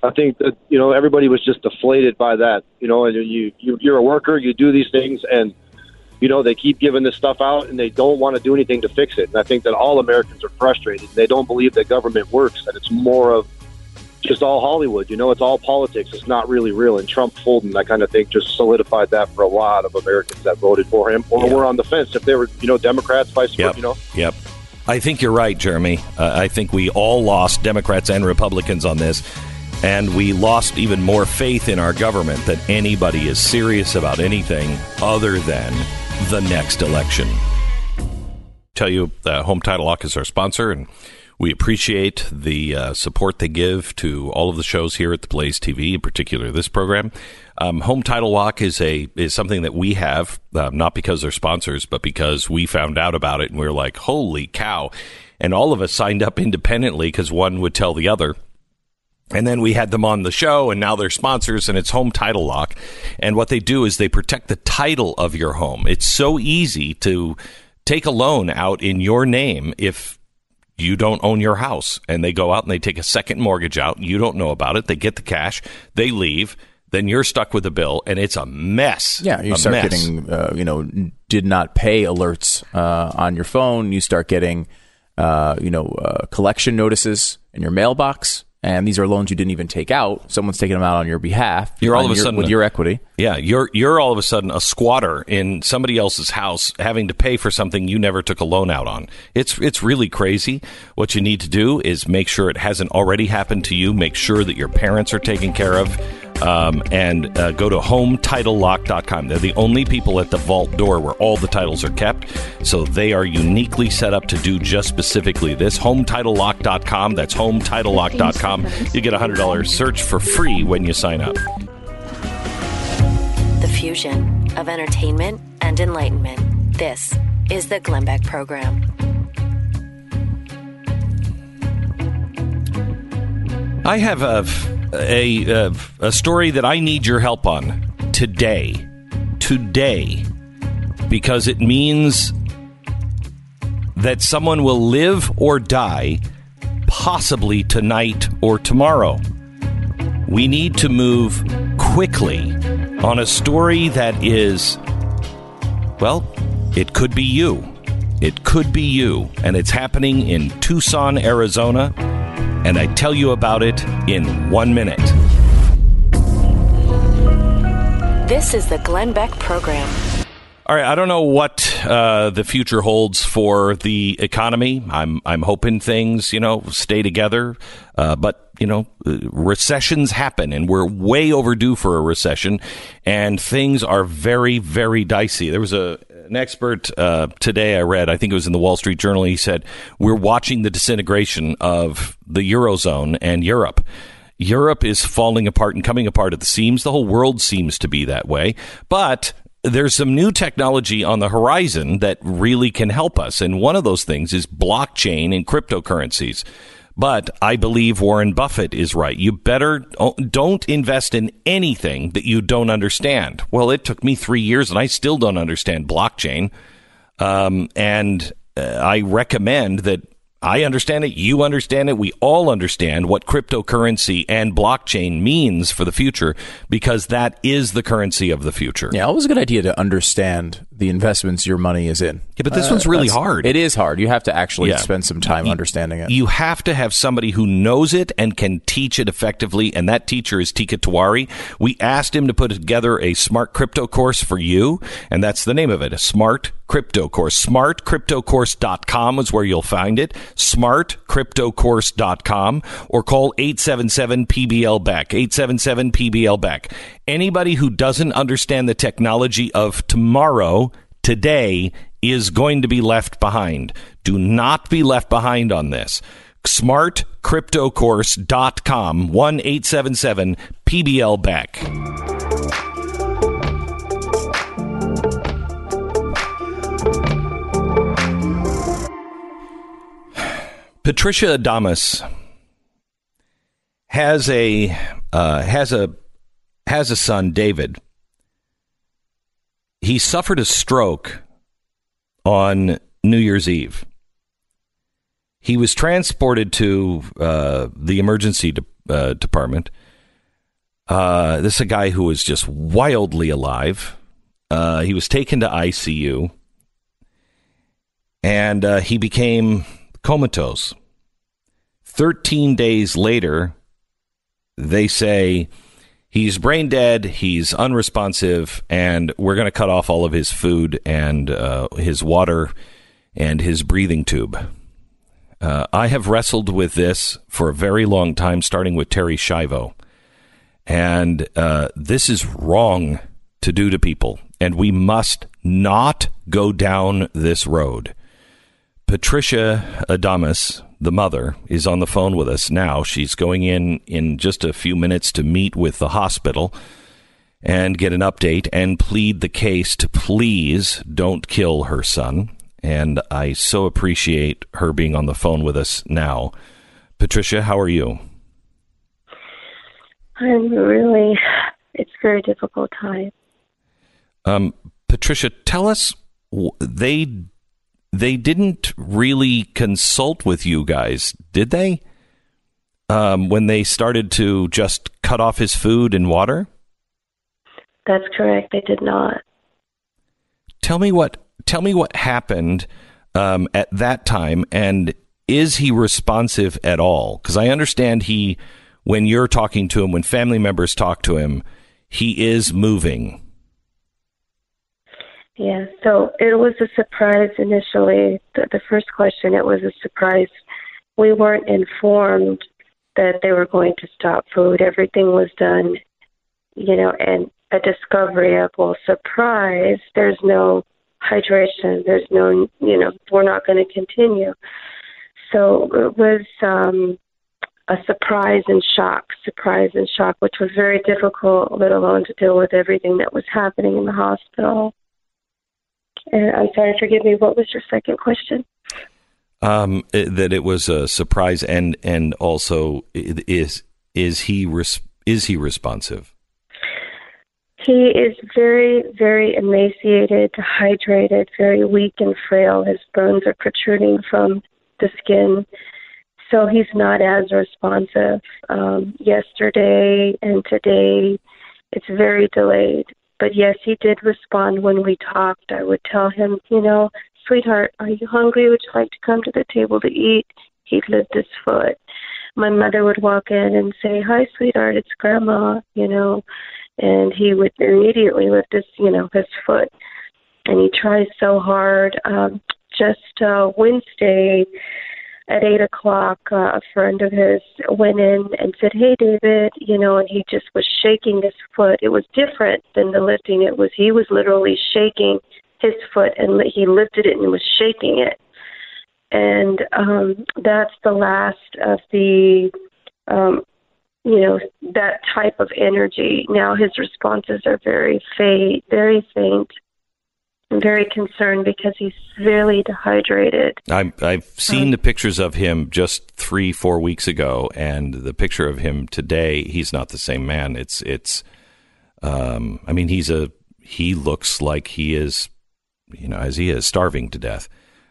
I think that, everybody was just deflated by that, and you're a worker, you do these things, and, they keep giving this stuff out, and they don't want to do anything to fix it. And I think that all Americans are frustrated. They don't believe that government works, that it's more of just all Hollywood. It's all politics. It's not really real. And Trump folding, that kind of thing, just solidified that for a lot of Americans that voted for him or were on the fence if they were, Democrats, vice versa, Yep. I think you're right, Jeremy. I think we all lost, Democrats and Republicans, on this. And we lost even more faith in our government that anybody is serious about anything other than the next election. Tell you, Home Title Lock is our sponsor, and we appreciate the support they give to all of the shows here at the Blaze TV, in particular this program. Home Title Lock is something that we have, not because they're sponsors, but because we found out about it and we were like, holy cow. And all of us signed up independently because one would tell the other. And then we had them on the show, and now they're sponsors, and it's Home Title Lock. And what they do is they protect the title of your home. It's so easy to take a loan out in your name if you don't own your house. And they go out and they take a second mortgage out. You don't know about it. They get the cash. They leave. Then you're stuck with a bill, and it's a mess. Yeah, you start getting, did not pay alerts on your phone. You start getting, collection notices in your mailbox. And these are loans you didn't even take out. Someone's taking them out on your behalf. You're all of a sudden with your equity. Yeah, you're all of a sudden a squatter in somebody else's house, having to pay for something you never took a loan out on. It's really crazy. What you need to do is make sure it hasn't already happened to you. Make sure that your parents are taken care of. And go to HomeTitleLock.com. They're the only people at the vault door where all the titles are kept. So they are uniquely set up to do just specifically this. HomeTitleLock.com. That's HomeTitleLock.com. You get a $100 search for free when you sign up. The fusion of entertainment and enlightenment. This is the Glenn Beck Program. I have a story that I need your help on today, because it means that someone will live or die, possibly tonight or tomorrow. We need to move quickly on a story that is, well, it could be you. It could be you, and it's happening in Tucson, Arizona. And I tell you about it in 1 minute. This is the Glenn Beck Program. All right, I don't know what the future holds for the economy. I'm hoping things, stay together. But, recessions happen, and we're way overdue for a recession. And things are very, very dicey. There was an expert today I read, I think it was in the Wall Street Journal. He said, we're watching the disintegration of the Eurozone and Europe. Europe is falling apart and coming apart at the seams. The whole world seems to be that way. But there's some new technology on the horizon that really can help us. And one of those things is blockchain and cryptocurrencies. But I believe Warren Buffett is right. You better don't invest in anything that you don't understand. Well, it took me 3 years and I still don't understand blockchain. And I recommend that I understand it, you understand it, we all understand what cryptocurrency and blockchain means for the future, because that is the currency of the future. Yeah, always a good idea to understand the investments your money is in. Yeah, but this one's really hard. It is hard. You have to actually spend some time understanding it. You have to have somebody who knows it and can teach it effectively, and that teacher is Tika Tiwari. We asked him to put together a smart crypto course for you, and that's the name of it, a smart crypto course. SmartCryptoCourse.com is where you'll find it. SmartCryptoCourse.com, or call 877-PBL-BECK, 877-PBL-BECK. Anybody who doesn't understand the technology of tomorrow, today, is going to be left behind. Do not be left behind on this. SmartCryptoCourse.com, 1-877-PBL-BECK. Patricia Adamas has a son, David. He suffered a stroke on New Year's Eve. He was transported to the emergency department. This is a guy who was just wildly alive. He was taken to ICU, and he became comatose. 13 days later, they say he's brain dead, he's unresponsive, and we're going to cut off all of his food and his water and his breathing tube. I have wrestled with this for a very long time, starting with Terry Schiavo. And this is wrong to do to people, and we must not go down this road. Patricia Adamas, the mother, is on the phone with us now. She's going in just a few minutes to meet with the hospital and get an update and plead the case to please don't kill her son. And I so appreciate her being on the phone with us now. Patricia, how are you? It's a very difficult time. Patricia, tell us, they didn't really consult with you guys, did they? When they started to just cut off his food and water? That's correct. They did not. Tell me what happened at that time, and is he responsive at all? Because I understand when you're talking to him, when family members talk to him, he is moving. Yeah, so it was a surprise initially. The first question, it was a surprise. We weren't informed that they were going to stop food. Everything was done, and a discovery of, surprise, there's no hydration, there's no, we're not going to continue. So it was a surprise and shock, which was very difficult, let alone to deal with everything that was happening in the hospital. And I'm sorry, forgive me, what was your second question? That it was a surprise, and also is he responsive? He is very, very emaciated, dehydrated, very weak and frail. His bones are protruding from the skin, so he's not as responsive. Yesterday and today, it's very delayed. But yes, he did respond when we talked. I would tell him, sweetheart, are you hungry? Would you like to come to the table to eat? He'd lift his foot. My mother would walk in and say, hi, sweetheart, it's Grandma, and he would immediately lift his foot. And he tries so hard. Just Wednesday at 8:00, a friend of his went in and said, hey, David, and he just was shaking his foot. It was different than the lifting. He was literally shaking his foot, and he lifted it and was shaking it. And that's the last of the, that type of energy. Now his responses are very faint. I'm very concerned because he's severely dehydrated. I've seen the pictures of him just 3-4 weeks ago, and the picture of him today, he's not the same man. He looks like he is, as he is, starving to death.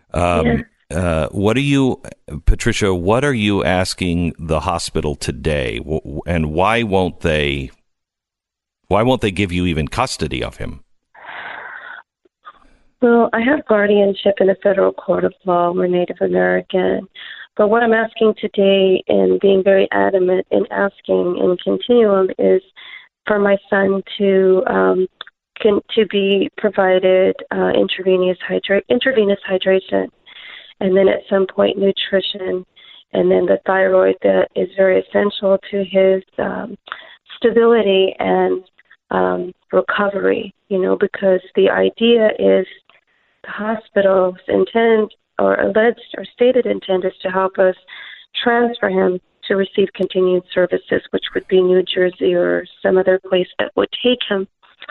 Patricia, what are you asking the hospital today, and why won't they give you even custody of him? Well, I have guardianship in a federal court of law. We're Native American. But what I'm asking today, and being very adamant in asking in continuum, is for my son to be provided intravenous hydration, and then at some point nutrition, and then the thyroid that is very essential to his stability and recovery, because the idea is the hospital's intent or alleged or stated intent is to help us transfer him to receive continued services, which would be New Jersey or some other place that would take him.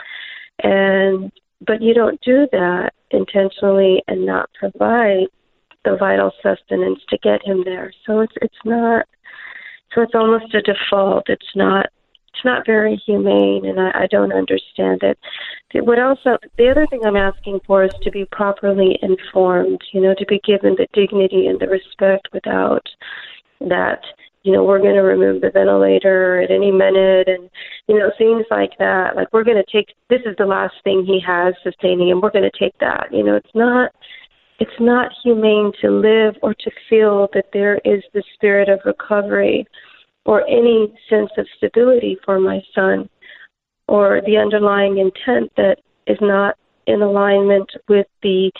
But you don't do that intentionally and not provide the vital sustenance to get him there. So it's almost a default. It's not very humane, and I don't understand it. The other thing I'm asking for is to be properly informed, to be given the dignity and the respect without that we're going to remove the ventilator at any minute, and, things like that. Like, we're going to take, this is the last thing he has sustaining him. We're going to take that. It's not humane to live or to feel that there is the spirit of recovery or any sense of stability for my son, or the underlying intent that is not in alignment with the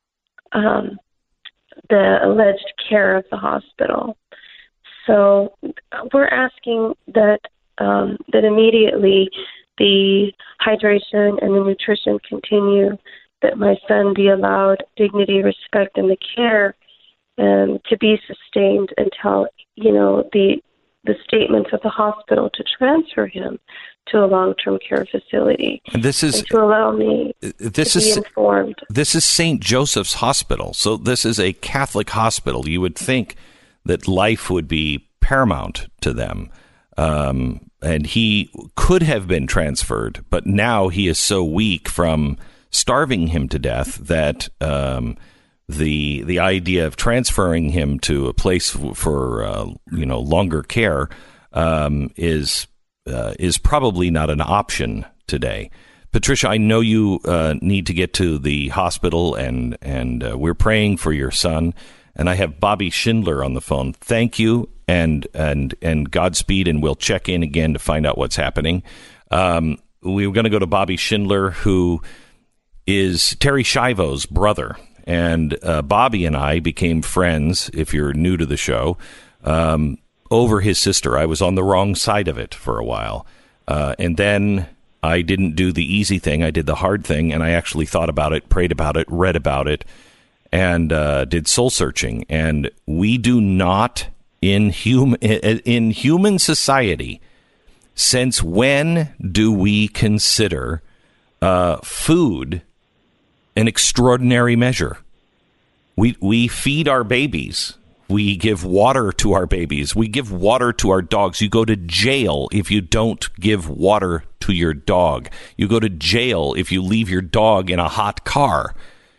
alleged care of the hospital. So we're asking that immediately the hydration and the nutrition continue, that my son be allowed dignity, respect, and the care to be sustained until, the statements of the hospital to transfer him to a long-term care facility. And this is, and to allow me to be informed. This is St. Joseph's Hospital, so this is a Catholic hospital. You would think that life would be paramount to them. And he could have been transferred, but now he is so weak from starving him to death that the idea of transferring him to a place for longer care is probably not an option today. Patricia, I know you need to get to the hospital, and we're praying for your son. And I have Bobby Schindler on the phone. Thank you, and Godspeed, and we'll check in again to find out what's happening. We were going to go to Bobby Schindler, who is Terri Schiavo's brother. And Bobby and I became friends, if you're new to the show, over his sister. I was on the wrong side of it for a while. And then I didn't do the easy thing. I did the hard thing, and I actually thought about it, prayed about it, read about it, and did soul searching. And we do not, in human society, since when do we consider food an extraordinary measure? We feed our babies. We give water to our babies. We give water to our dogs. You go to jail if you don't give water to your dog. You go to jail if you leave your dog in a hot car.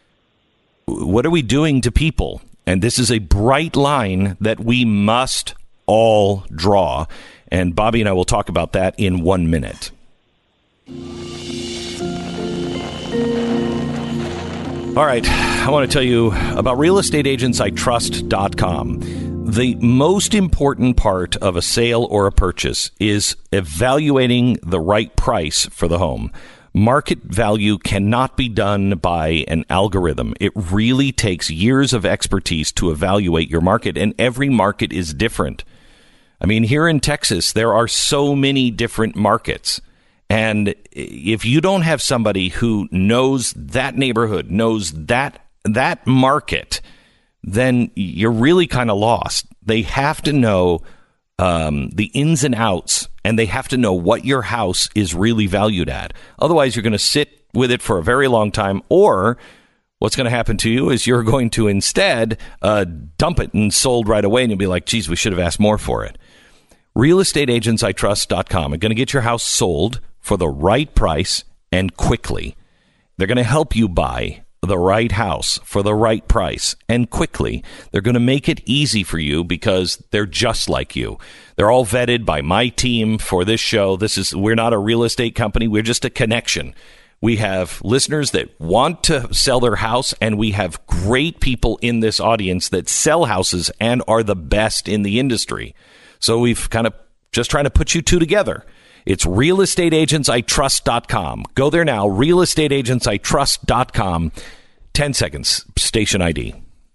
What are we doing to people? And this is a bright line that we must all draw. And Bobby and I will talk about that in 1 minute. All right, I want to tell you about realestateagentsitrust.com. The most important part of a sale or a purchase is evaluating the right price for the home. Market value cannot be done by an algorithm. It really takes years of expertise to evaluate your market, and every market is different. I mean, here in Texas, there are so many different markets. And if you don't have somebody who knows that neighborhood, knows that market, then you're really kind of lost. They have to know the ins and outs, and they have to know what your house is really valued at. Otherwise, you're going to sit with it for a very long time, or what's going to happen to you is you're going to instead dump it and sold right away, and you'll be like, geez, we should have asked more for it. realestateagentsitrust.com are going to get your house sold for the right price and quickly. They're going to help you buy the right house for the right price and quickly. They're going to make it easy for you because they're just like you. They're all vetted by my team for this show. We're not a real estate company. We're just a connection. We have listeners that want to sell their house, and we have great people in this audience that sell houses and are the best in the industry. So we've kind of just trying to put you two together. It's realestateagentsitrust.com. Go there now, realestateagentsitrust.com. 10 seconds, station ID.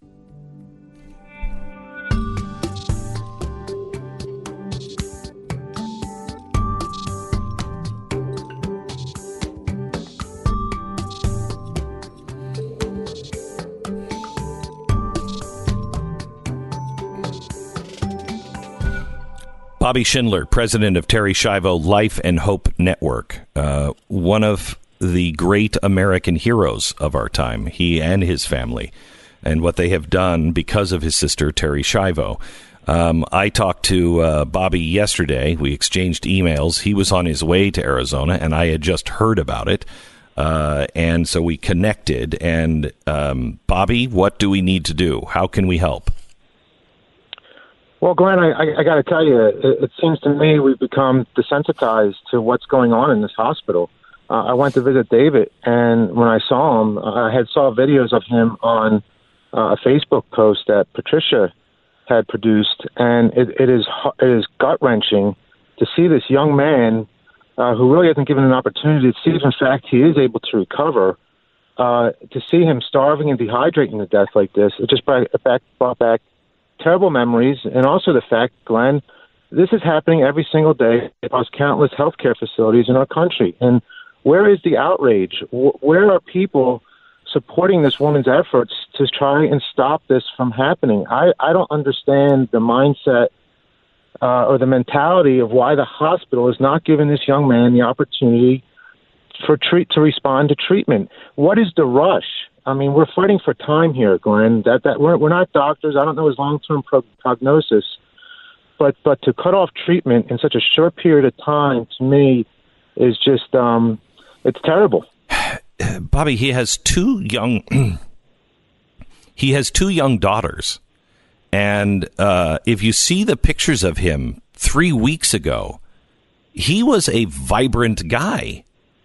Bobby Schindler, president of Terri Schiavo Life and Hope Network, one of the great American heroes of our time, he and his family, and what they have done because of his sister, Terri Schiavo. I talked to Bobby yesterday. We exchanged emails. He was on his way to Arizona, and I had just heard about it. And so we connected. And Bobby, what do we need to do? How can we help? Well, Glenn, I got to tell you, it seems to me we've become desensitized to what's going on in this hospital. I went to visit David, and when I saw him, I saw videos of him on a Facebook post that Patricia had produced, and it is gut-wrenching to see this young man who really hasn't given an opportunity to see if, in fact, he is able to recover, to see him starving and dehydrating to death like this. It just brought back terrible memories, and also the fact, Glenn, this is happening every single day across countless healthcare facilities in our country. And where is the outrage? Where are people supporting this woman's efforts to try and stop this from happening? I don't understand the mindset or the mentality of why the hospital is not giving this young man the opportunity to respond to treatment. What is the rush? I mean, we're fighting for time here, Glenn. That we're not doctors. I don't know his long-term prognosis, but to cut off treatment in such a short period of time, to me, is just it's terrible. Bobby, he has two young daughters, and if you see the pictures of him 3 weeks ago, he was a vibrant guy.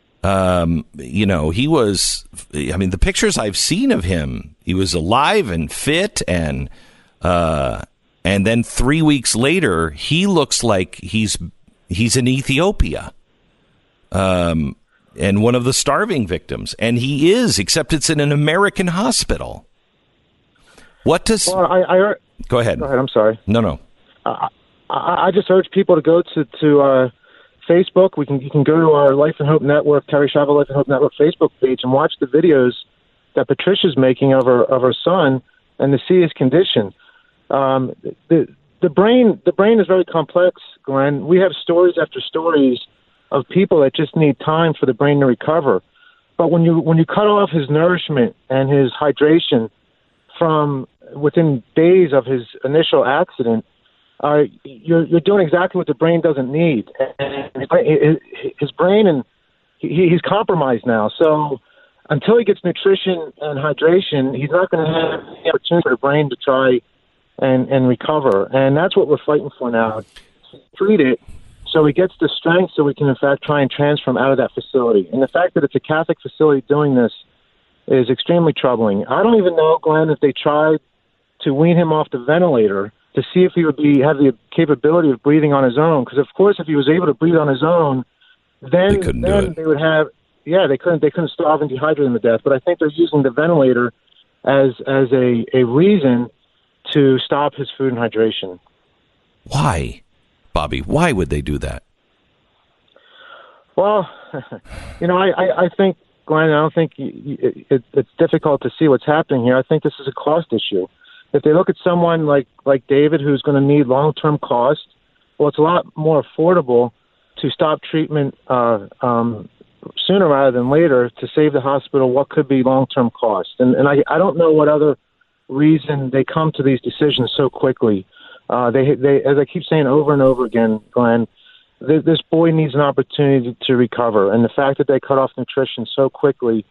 He was, the pictures I've seen of him, he was alive and fit, and then 3 weeks later, he looks like he's in Ethiopia, and one of the starving victims, and he is, except it's in an American hospital. What does... Well, Go ahead. Go ahead, I'm sorry. No. I just urge people to go to Facebook. You can go to our Life and Hope Network, Terry Schiavo Life and Hope Network Facebook page, and watch the videos that Patricia's making of her son and to see his condition. The brain is very complex, Glenn. We have stories after stories of people that just need time for the brain to recover. But when you cut off his nourishment and his hydration from within days of his initial accident, you're doing exactly what the brain doesn't need. And his brain, and he's compromised now. So until he gets nutrition and hydration, he's not going to have the opportunity for the brain to try and recover. And that's what we're fighting for now. Treat it so he gets the strength so we can, in fact, try and transfer him out of that facility. And the fact that it's a Catholic facility doing this is extremely troubling. I don't even know, Glenn, if they tried to wean him off the ventilator to see if he would have the capability of breathing on his own. Because, of course, if he was able to breathe on his own, then they would have... Yeah, they couldn't starve and dehydrate him to death. But I think they're using the ventilator as a reason to stop his food and hydration. Why, Bobby? Why would they do that? Well, I think, Glenn, I don't think it's difficult to see what's happening here. I think this is a cost issue. If they look at someone like David, who's going to need long-term cost, well, it's a lot more affordable to stop treatment sooner rather than later to save the hospital what could be long-term cost. And I don't know what other reason they come to these decisions so quickly. They as I keep saying over and over again, Glenn, this boy needs an opportunity to recover. And the fact that they cut off nutrition so quickly,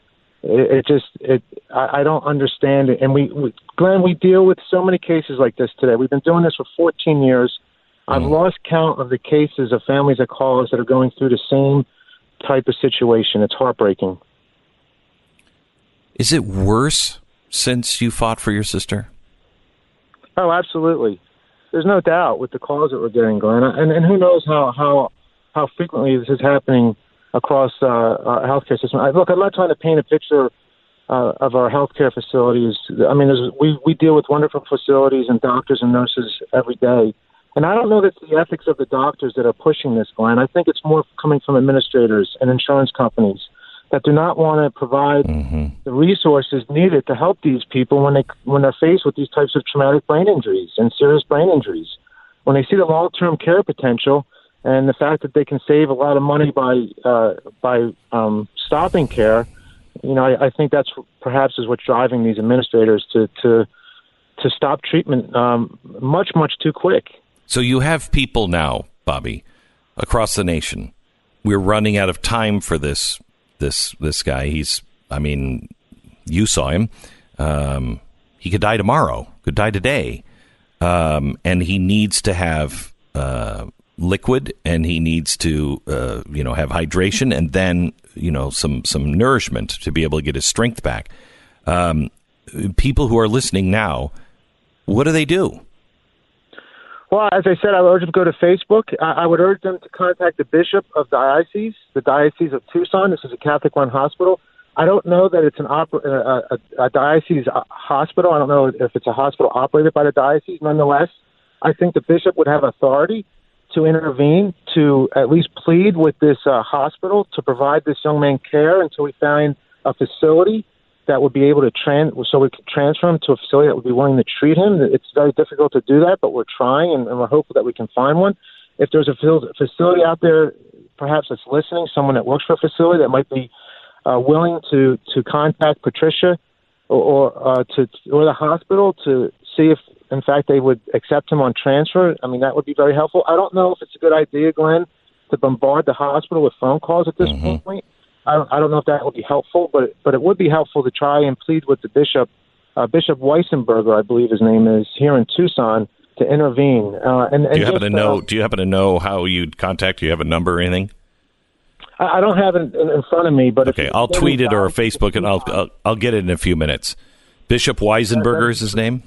I don't understand it. And Glenn, we deal with so many cases like this today. We've been doing this for 14 years. I've lost count of the cases of families that call us that are going through the same type of situation. It's heartbreaking. Is it worse since you fought for your sister? Oh, absolutely. There's no doubt with the calls that we're getting, Glenn. And who knows how frequently this is happening across our healthcare system. Look, I'm not trying to paint a picture of our healthcare facilities. I mean, we deal with wonderful facilities and doctors and nurses every day. And I don't know that it's the ethics of the doctors that are pushing this, Glenn. I think it's more coming from administrators and insurance companies that do not want to provide the resources needed to help these people when they're faced with these types of traumatic brain injuries and serious brain injuries. When they see the long-term care potential and the fact that they can save a lot of money by stopping care, I think that's perhaps is what's driving these administrators to stop treatment much, much too quick. So you have people now, Bobby, across the nation. We're running out of time for this guy. You saw him. He could die tomorrow, could die today. and he needs to have liquid, and he needs to have hydration, and then some nourishment to be able to get his strength back. People who are listening now, what do they do? Well, as I said, I would urge them to go to Facebook. I would urge them to contact the bishop of the Diocese of Tucson. This is a Catholic-run hospital. I don't know that it's a diocese hospital. I don't know if it's a hospital operated by the diocese. Nonetheless, I think the bishop would have authority to intervene, to at least plead with this hospital to provide this young man care until we find a facility that would be able to so we could transfer him to a facility that would be willing to treat him. It's very difficult to do that, but we're trying, and we're hopeful that we can find one. If there's a facility out there, perhaps that's listening, someone that works for a facility that might be willing to contact Patricia or the hospital to see if, in fact, they would accept him on transfer, I mean, that would be very helpful. I don't know if it's a good idea, Glenn, to bombard the hospital with phone calls at this point. I don't know if that would be helpful, but it would be helpful to try and plead with the bishop, Bishop Weissenberger, I believe his name is, here in Tucson, to intervene. Do you happen to know how you'd contact? Do you have a number or anything? I don't have it in front of me, but okay, I'll tweet it or Facebook, and I'll get it in a few minutes. Bishop Weissenberger is his name.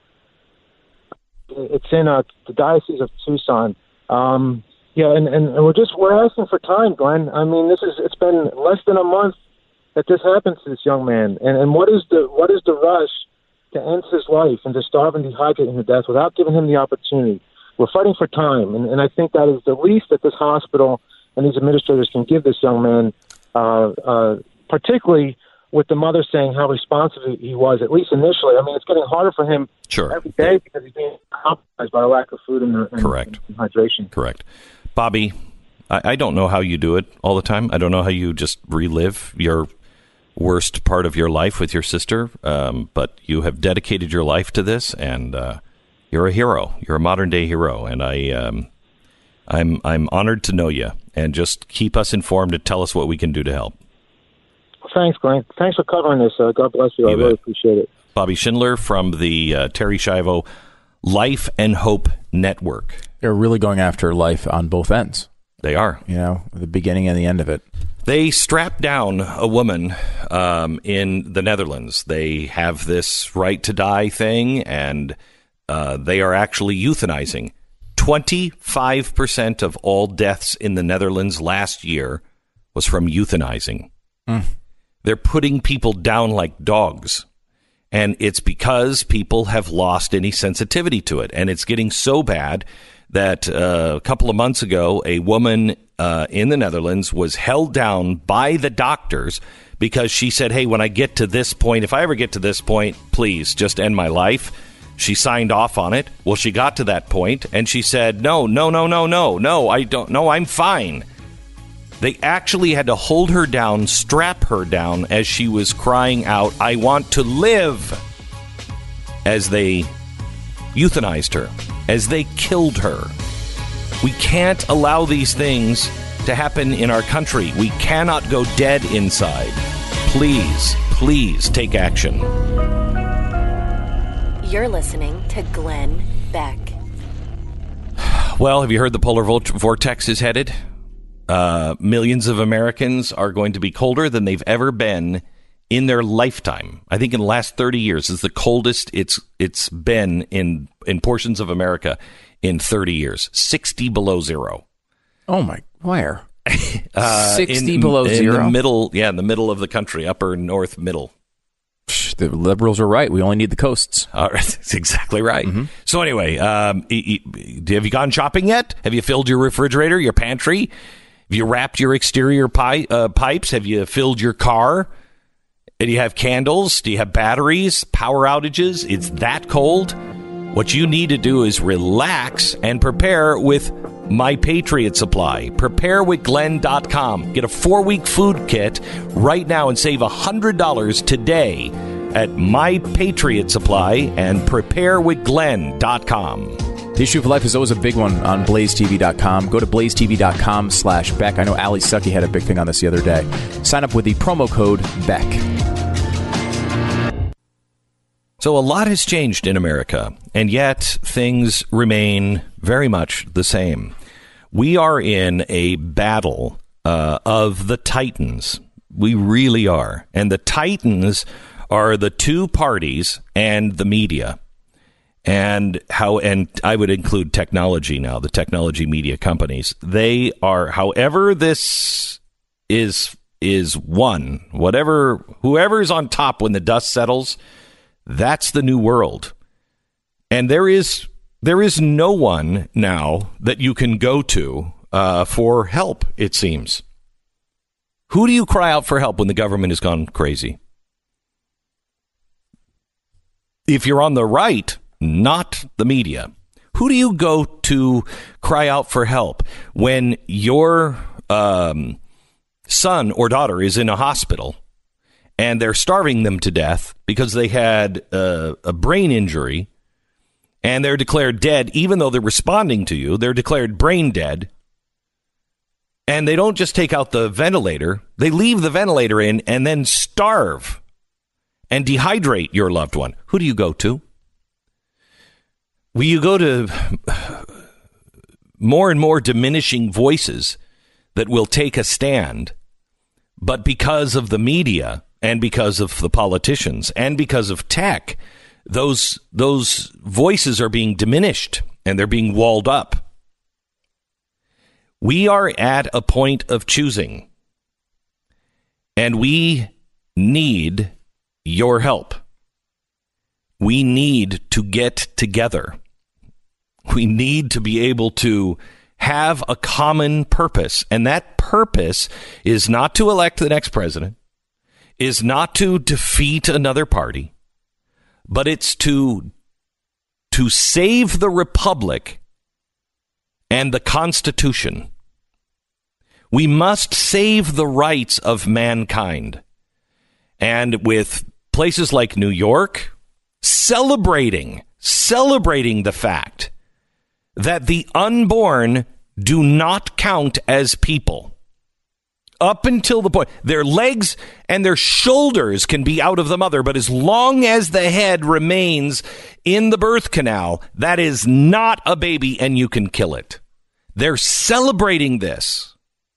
It's in the Diocese of Tucson. Yeah, and we're asking for time, Glenn. I mean, it's been less than a month that this happened to this young man, and what is the rush to end his life and to starve and dehydrate him to death without giving him the opportunity? We're fighting for time, and I think that is the least that this hospital and these administrators can give this young man, particularly with the mother saying how responsive he was, at least initially. I mean, it's getting harder for him every day because he's being compromised by a lack of food and hydration. Correct. Bobby, I don't know how you do it all the time. I don't know how you just relive your worst part of your life with your sister, but you have dedicated your life to this, and you're a hero. You're a modern-day hero, and I'm honored to know you. And just keep us informed and tell us what we can do to help. Well, thanks, Glenn. Thanks for covering this. God bless you. I really appreciate it. Bobby Schindler from the Terry Schiavo Life and Hope Network. They're really going after life on both ends. They are. The beginning and the end of it. They strapped down a woman in the Netherlands. They have this right to die thing, and they are actually euthanizing. 25% of all deaths in the Netherlands last year was from euthanizing. They're putting people down like dogs. And it's because people have lost any sensitivity to it. And it's getting so bad that a couple of months ago, a woman in the Netherlands was held down by the doctors because she said, hey, when I get to this point, if I ever get to this point, please just end my life. She signed off on it. Well, she got to that point and she said, no, I don't. No, I'm fine. They actually had to hold her down, strap her down as she was crying out, I want to live, as they euthanized her, as they killed her. We can't allow these things to happen in our country. We cannot go dead inside. Please take action. You're listening to Glenn Beck. Well, have you heard the polar vortex is headed? Millions of Americans are going to be colder than they've ever been in their lifetime. I think in the last 30 years is the coldest it's been in portions of America in 30 years. 60 below zero. Oh my! Where? 60 below zero. In the middle of the country, upper north middle. The liberals are right. We only need the coasts. All right. That's exactly right. Mm-hmm. So anyway, have you gone shopping yet? Have you filled your refrigerator, your pantry? Have you wrapped your exterior pipes? Have you filled your car? Do you have candles? Do you have batteries? Power outages? It's that cold? What you need to do is relax and prepare with My Patriot Supply. Preparewithglenn.com. Get a 4-week food kit right now and save $100 today at My Patriot Supply and preparewithglenn.com. The issue of life is always a big one on blazetv.com. Go to blazetv.com/Beck. I know Ali Stuckey had a big thing on this the other day. Sign up with the promo code BECK. So a lot has changed in America, and yet things remain very much the same. We are in a battle of the Titans. We really are. And the Titans are the two parties and the media. And I would include technology now, the technology media companies. They are, however this is won, whoever is on top when the dust settles, that's the new world. And there is no one now that you can go to for help, it seems. Who do you cry out for help when the government has gone crazy? If you're on the right, not the media. Who do you go to cry out for help when your son or daughter is in a hospital and they're starving them to death because they had a brain injury and they're declared dead, even though they're responding to you, they're declared brain dead. And they don't just take out the ventilator, they leave the ventilator in and then starve and dehydrate your loved one. Who do you go to? Will you go to more and more diminishing voices that will take a stand, but because of the media and because of the politicians and because of tech, those voices are being diminished and they're being walled up. We are at a point of choosing, and we need your help. We need to get together. We need to be able to have a common purpose, and that purpose is not to elect the next president, is not to defeat another party, but it's to save the republic and the Constitution. We must save the rights of mankind. And with places like New York celebrating the fact that the unborn do not count as people. Up until the point, their legs and their shoulders can be out of the mother, but as long as the head remains in the birth canal, that is not a baby and you can kill it. They're celebrating this.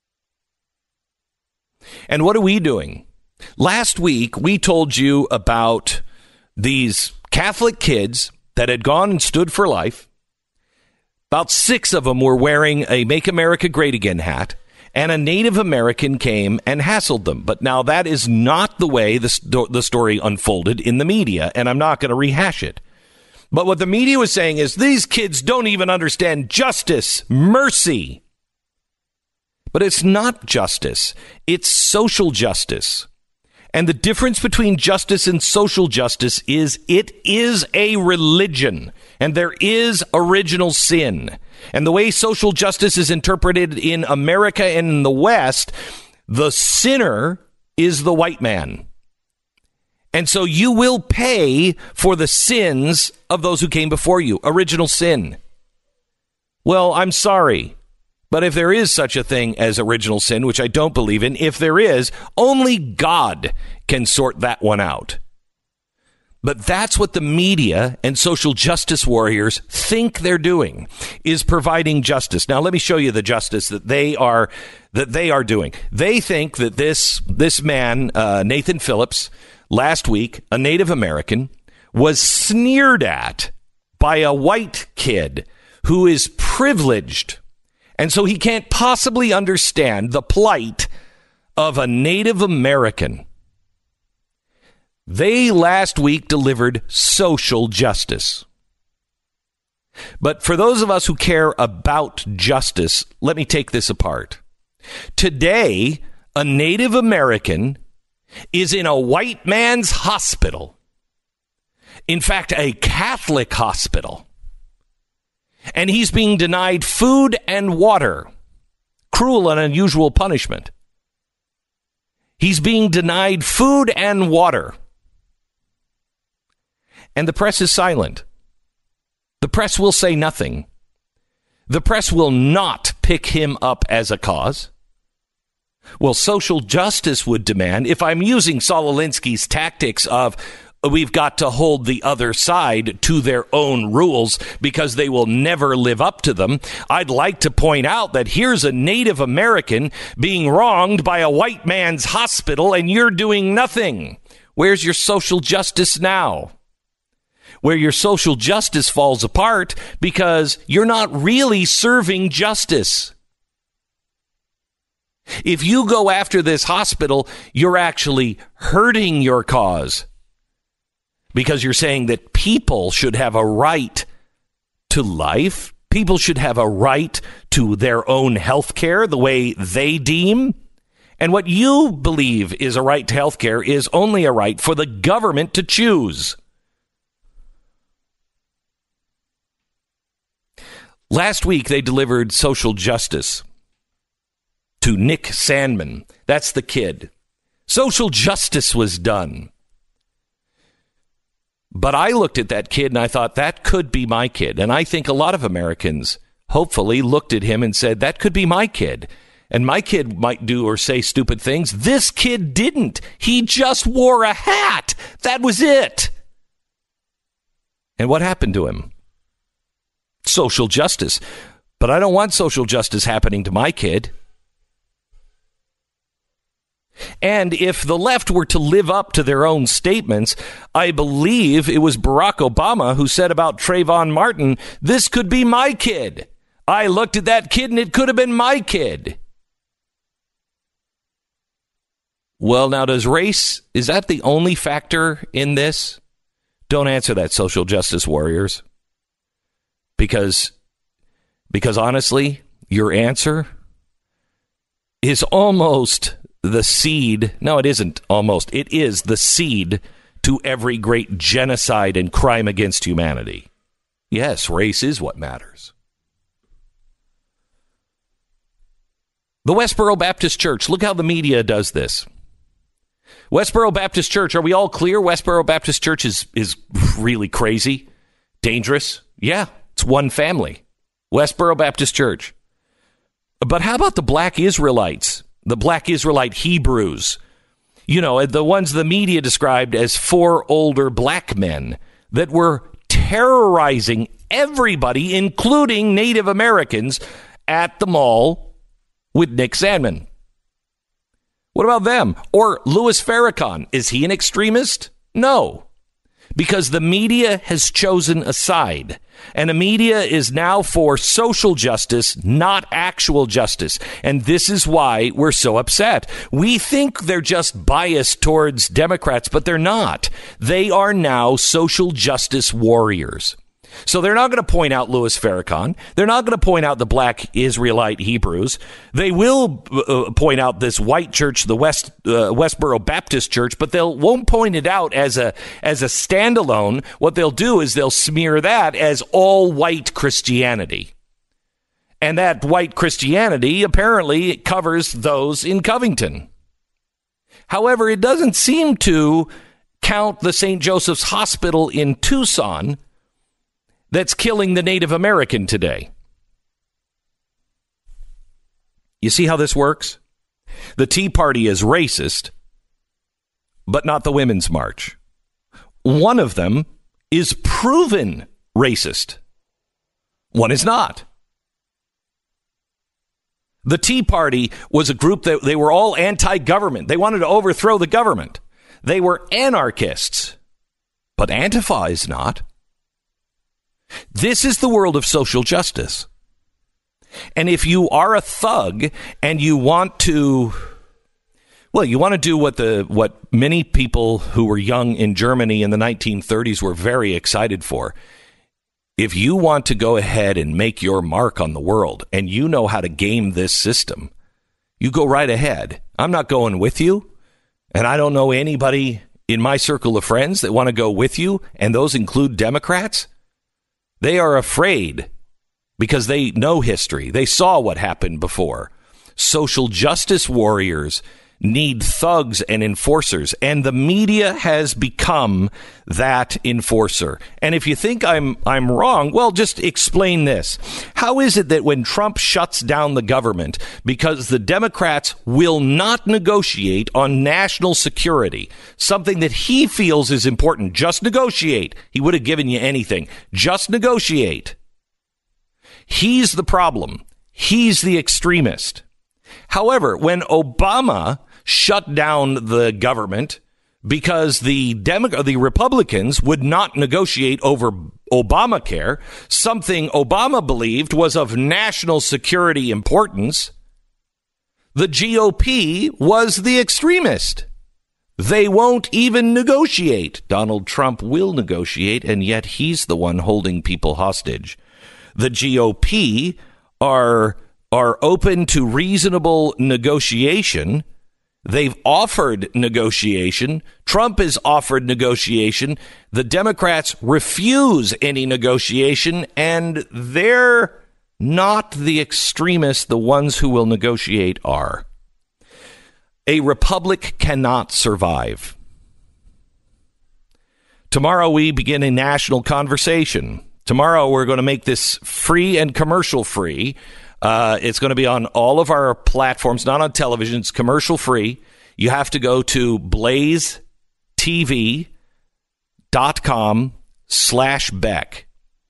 And what are we doing? Last week, we told you about these Catholic kids that had gone and stood for life. About 6 of them were wearing a Make America Great Again hat, and a Native American came and hassled them. But now that is not the way the story unfolded in the media, and I'm not going to rehash it. But what the media was saying is these kids don't even understand justice, mercy. But it's not justice. It's social justice. And the difference between justice and social justice is it is a religion, and there is original sin. And the way social justice is interpreted in America and in the West, the sinner is the white man. And so you will pay for the sins of those who came before you. Original sin. Well, I'm sorry. But if there is such a thing as original sin, which I don't believe in, if there is, only God can sort that one out. But that's what the media and social justice warriors think they're doing, is providing justice. Now, let me show you the justice that they are doing. They think that this man, Nathan Phillips, last week, a Native American, was sneered at by a white kid who is privileged. And so he can't possibly understand the plight of a Native American. They last week delivered social justice. But for those of us who care about justice, let me take this apart. Today, a Native American is in a white man's hospital. In fact, a Catholic hospital. And he's being denied food and water. Cruel and unusual punishment. He's being denied food and water. And the press is silent. The press will say nothing. The press will not pick him up as a cause. Well, social justice would demand, if I'm using Saul Alinsky's tactics of we've got to hold the other side to their own rules because they will never live up to them. I'd like to point out that here's a Native American being wronged by a white man's hospital, and you're doing nothing. Where's your social justice now? Where your social justice falls apart because you're not really serving justice. If you go after this hospital, you're actually hurting your cause because you're saying that people should have a right to life. People should have a right to their own health care the way they deem. And what you believe is a right to health care is only a right for the government to choose. Last week, they delivered social justice to Nick Sandmann. That's the kid. Social justice was done. But I looked at that kid and I thought, that could be my kid. And I think a lot of Americans hopefully looked at him and said, that could be my kid. And my kid might do or say stupid things. This kid didn't. He just wore a hat. That was it. And what happened to him? Social justice. But I don't want social justice happening to my kid. And if the left were to live up to their own statements, I believe it was Barack Obama who said about Trayvon Martin, this could be my kid. I looked at that kid and it could have been my kid. Well, now does race, is that the only factor in this? Don't answer that, social justice warriors. Because honestly, your answer is almost the seed. No, it isn't almost. It is the seed to every great genocide and crime against humanity. Yes, race is what matters. The Westboro Baptist Church. Look how the media does this. Westboro Baptist Church. Are we all clear? Westboro Baptist Church is really crazy, dangerous. Yeah, it's one family. Westboro Baptist Church. But how about the black Israelites? The black Israelite Hebrews, you know, the ones the media described as 4 older black men that were terrorizing everybody, including Native Americans, at the mall with Nick Sandmann. What about them? Or Louis Farrakhan, is he an extremist? No, because the media has chosen a side. And the media is now for social justice, not actual justice. And this is why we're so upset. We think they're just biased towards Democrats, but they're not. They are now social justice warriors. So they're not going to point out Louis Farrakhan. They're not going to point out the black Israelite Hebrews. They will point out this white church, the Westboro Baptist Church, but they won't point it out as a standalone. What they'll do is they'll smear that as all white Christianity. And that white Christianity apparently covers those in Covington. However, it doesn't seem to count the St. Joseph's Hospital in Tucson that's killing the Native American today. You see how this works? The Tea Party is racist, but not the Women's March. One of them is proven racist. One is not. The Tea Party was a group that they were all anti-government. They wanted to overthrow the government. They were anarchists, but Antifa is not. This is the world of social justice. And if you are a thug and you want to, well, you want to do what many people who were young in Germany in the 1930s were very excited for. If you want to go ahead and make your mark on the world and you know how to game this system, you go right ahead. I'm not going with you. And I don't know anybody in my circle of friends that want to go with you. And those include Democrats. They are afraid because they know history. They saw what happened before. Social justice warriors, need thugs and enforcers, and the media has become that enforcer. And if you think I'm wrong, well, just explain this. How is it that when Trump shuts down the government because the Democrats will not negotiate on national security, something that he feels is important, just negotiate. He would have given you anything. Just negotiate. He's the problem. He's the extremist. However, when Obama shut down the government because the Republicans would not negotiate over Obamacare, something Obama believed was of national security importance, the GOP was the extremist. They won't even negotiate. Donald Trump will negotiate, and yet he's the one holding people hostage. The GOP are open to reasonable negotiation. They've offered negotiation. Trump has offered negotiation. The Democrats refuse any negotiation, and they're not the extremists. The ones who will negotiate are. A republic cannot survive. Tomorrow we begin a national conversation. Tomorrow we're going to make this free and commercial free. It's going to be on all of our platforms, not on television. It's commercial free. You have to go to blazetv.com/Beck.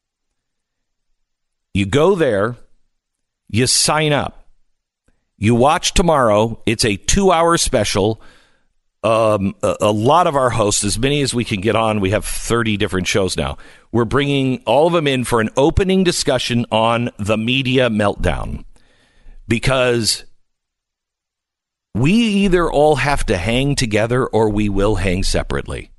You go there, you sign up, you watch tomorrow. It's a 2-hour special. A lot of our hosts, as many as we can get on, we have 30 different shows now. We're bringing all of them in for an opening discussion on the media meltdown, because we either all have to hang together or we will hang separately.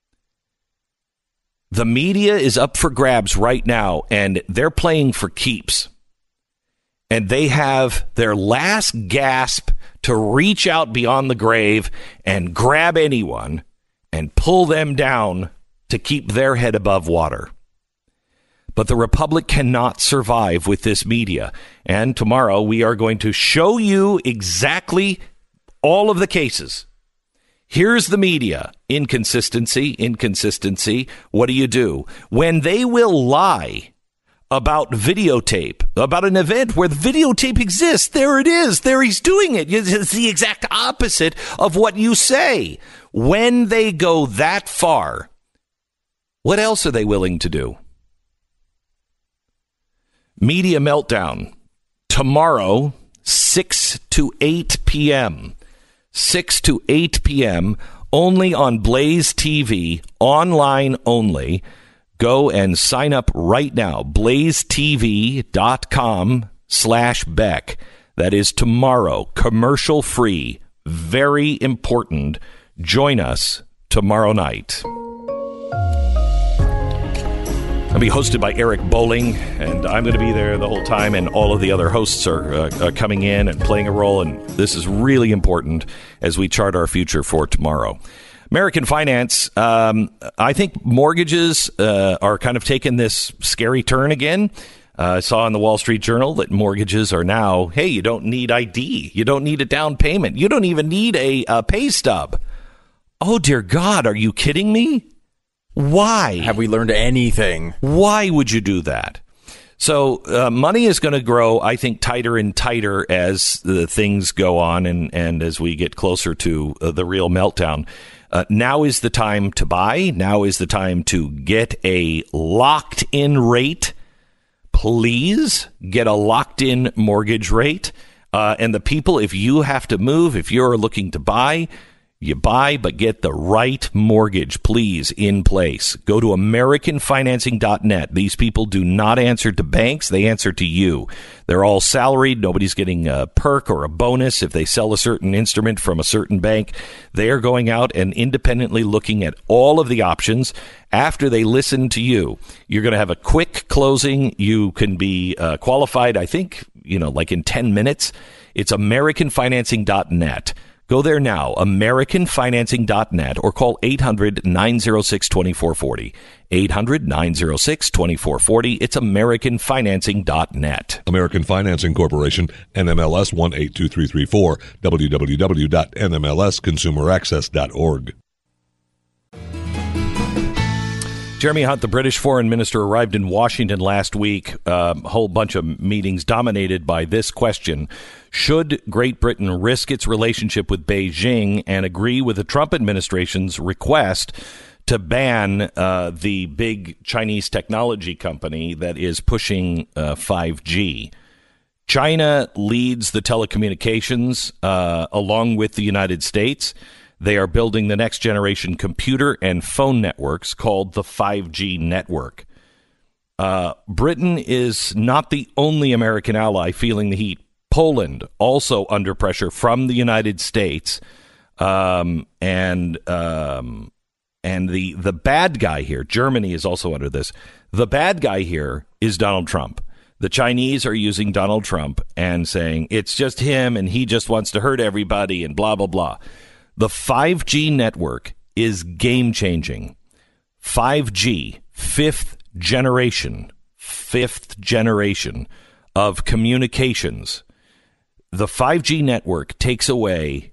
The media is up for grabs right now, and they're playing for keeps. And they have their last gasp to reach out beyond the grave and grab anyone and pull them down to keep their head above water. But the republic cannot survive with this media. And tomorrow we are going to show you exactly all of the cases. Here's the media. Inconsistency. What do? When they will lie about videotape, about an event where the videotape exists, there it is. There he's doing it. It's the exact opposite of what you say. When they go that far, what else are they willing to do? Media meltdown. Tomorrow, 6 to 8 p.m. 6 to 8 p.m. only on Blaze TV, online only. Go and sign up right now. blazetv.com/Beck. That is tomorrow. Commercial free. Very important. Join us tomorrow night. I'll be hosted by Eric Bowling, and I'm going to be there the whole time, and all of the other hosts are coming in and playing a role, and this is really important as we chart our future for tomorrow. American finance, I think mortgages are kind of taking this scary turn again. I saw in the Wall Street Journal that mortgages are now, hey, you don't need ID. You don't need a down payment. You don't even need a pay stub. Oh, dear God, are you kidding me? Why? Have we learned anything? Why would you do that? So money is going to grow, I think, tighter and tighter as the things go on and as we get closer to the real meltdown. Now is the time to buy. Now is the time to get a locked-in rate. Please get a locked-in mortgage rate. And the people, if you have to move, if you're looking to buy, you buy, but get the right mortgage, please, in place. Go to AmericanFinancing.net. These people do not answer to banks. They answer to you. They're all salaried. Nobody's getting a perk or a bonus if they sell a certain instrument from a certain bank. They are going out and independently looking at all of the options. After they listen to you, you're going to have a quick closing. You can be qualified, I think, like in 10 minutes. It's AmericanFinancing.net. Go there now, AmericanFinancing.net, or call 800-906-2440. 800-906-2440. It's AmericanFinancing.net. American Financing Corporation, NMLS 182334, www.nmlsconsumeraccess.org. Jeremy Hunt, the British foreign minister, arrived in Washington last week. A whole bunch of meetings dominated by this question. Should Great Britain risk its relationship with Beijing and agree with the Trump administration's request to ban the big Chinese technology company that is pushing 5G? China leads the telecommunications along with the United States. They are building the next generation computer and phone networks called the 5G network. Britain is not the only American ally feeling the heat. Poland also under pressure from the United States. And the bad guy here, Germany is also under this. The bad guy here is Donald Trump. The Chinese are using Donald Trump and saying it's just him and he just wants to hurt everybody and blah, blah, blah. The 5G network is game-changing. 5G, fifth generation of communications. The 5G network takes away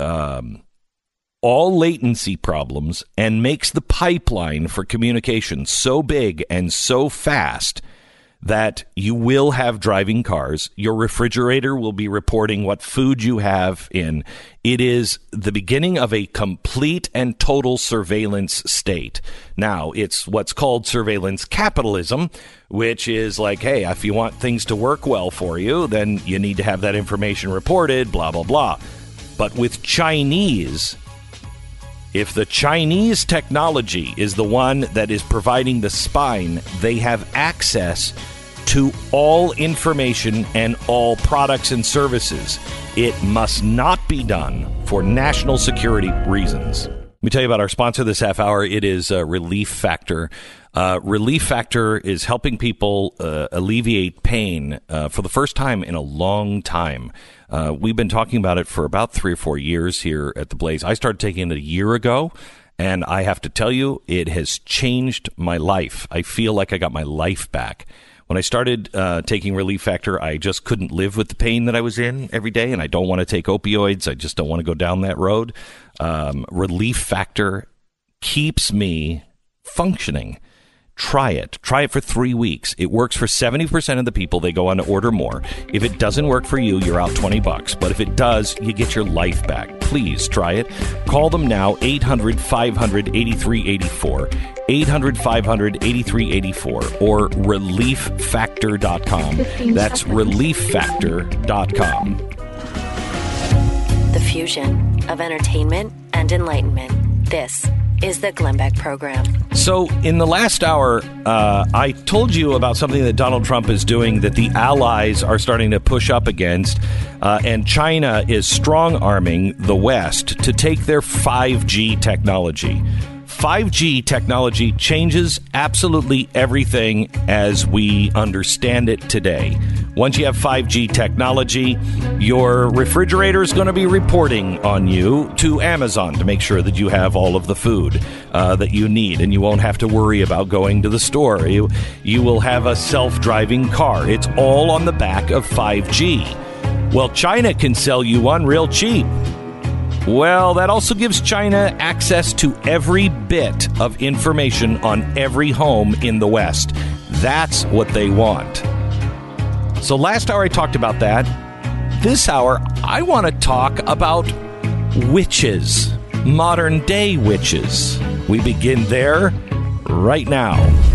all latency problems and makes the pipeline for communication so big and so fast that you will have driving cars. Your refrigerator will be reporting what food you have in. It is the beginning of a complete and total surveillance state. Now, it's what's called surveillance capitalism, which is like, hey, if you want things to work well for you, then you need to have that information reported, blah, blah, blah. But with Chinese, if the Chinese technology is the one that is providing the spine, they have access to all information and all products and services. It must not be done for national security reasons. Let me tell you about our sponsor this half hour. It is Relief Factor. Relief Factor is helping people alleviate pain for the first time in a long time. We've been talking about it for about 3 or 4 years here at The Blaze. I started taking it a year ago, and I have to tell you, it has changed my life. I feel like I got my life back. When I started taking Relief Factor, I just couldn't live with the pain that I was in every day, and I don't want to take opioids. I just don't want to go down that road. Relief Factor keeps me functioning. Try it. Try it for 3 weeks. It works for 70% of the people. They go on to order more. If it doesn't work for you, you're out $20. But if it does, you get your life back. Please try it. Call them now, 800-500-8384. 800-500-8384 or relieffactor.com. That's relieffactor.com. The fusion of entertainment and enlightenment. This is the Glenn Beck Program. So in the last hour, I told you about something that Donald Trump is doing that the allies are starting to push up against, and China is strong-arming the West to take their 5G technology. 5G technology changes absolutely everything as we understand it today. Once you have 5G technology, your refrigerator is going to be reporting on you to Amazon to make sure that you have all of the food that you need, and you won't have to worry about going to the store. You will have a self-driving car. It's all on the back of 5G. Well, China can sell you one real cheap. Well, that also gives China access to every bit of information on every home in the West. That's what they want. So last hour I talked about that. This hour, I want to talk about witches, modern day witches. We begin there right now.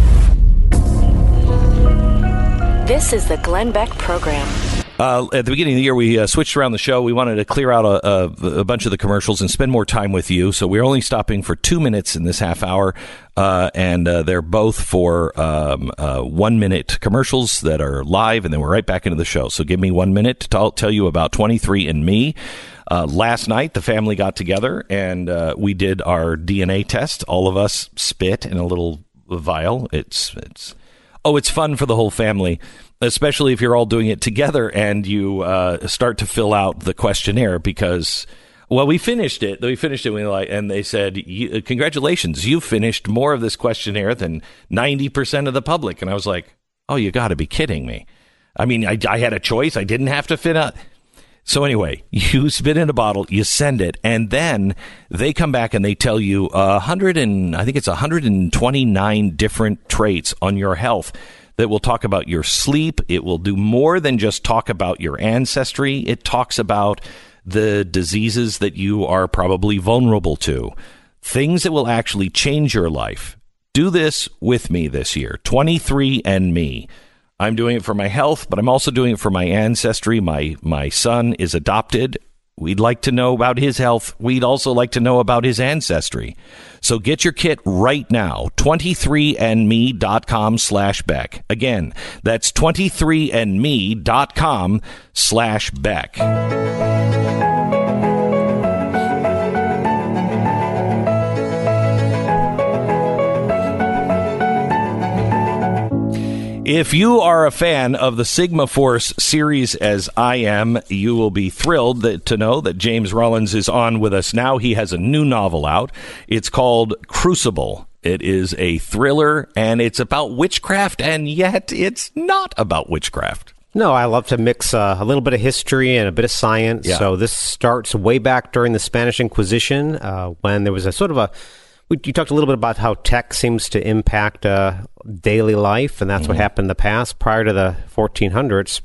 This is the Glenn Beck Program. At the beginning of the year, we switched around the show. We wanted to clear out a bunch of the commercials and spend more time with you. So we're only stopping for 2 minutes in this half hour, and they're both for 1 minute commercials that are live, and then we're right back into the show. So give me 1 minute to tell you about 23andMe. Last night, the family got together, and we did our DNA test. All of us spit in a little vial. It's fun for the whole family, especially if you're all doing it together and you start to fill out the questionnaire, because Well, we finished it. And they said, congratulations, you finished more of this questionnaire than 90% of the public. And I was like, oh, you got to be kidding me. I mean, I had a choice. I didn't have to fit out. So anyway, you spit in a bottle, you send it, and then they come back and they tell you 129 different traits on your health that will talk about your sleep. It will do more than just talk about your ancestry. It talks about the diseases that you are probably vulnerable to, things that will actually change your life. Do this with me this year. 23andMe. I'm doing it for my health, but I'm also doing it for my ancestry. My son is adopted. We'd like to know about his health. We'd also like to know about his ancestry. So get your kit right now. 23andme.com/Beck. Again, that's 23andme.com/Beck. If you are a fan of the Sigma Force series as I am, you will be thrilled to know that James Rollins is on with us now. He has a new novel out. It's called Crucible. It is a thriller, and it's about witchcraft, and yet it's not about witchcraft. No, I love to mix a little bit of history and a bit of science. Yeah. So this starts way back during the Spanish Inquisition, when there was a sort of you talked a little bit about how tech seems to impact daily life, and that's what happened in the past. Prior to the 1400s,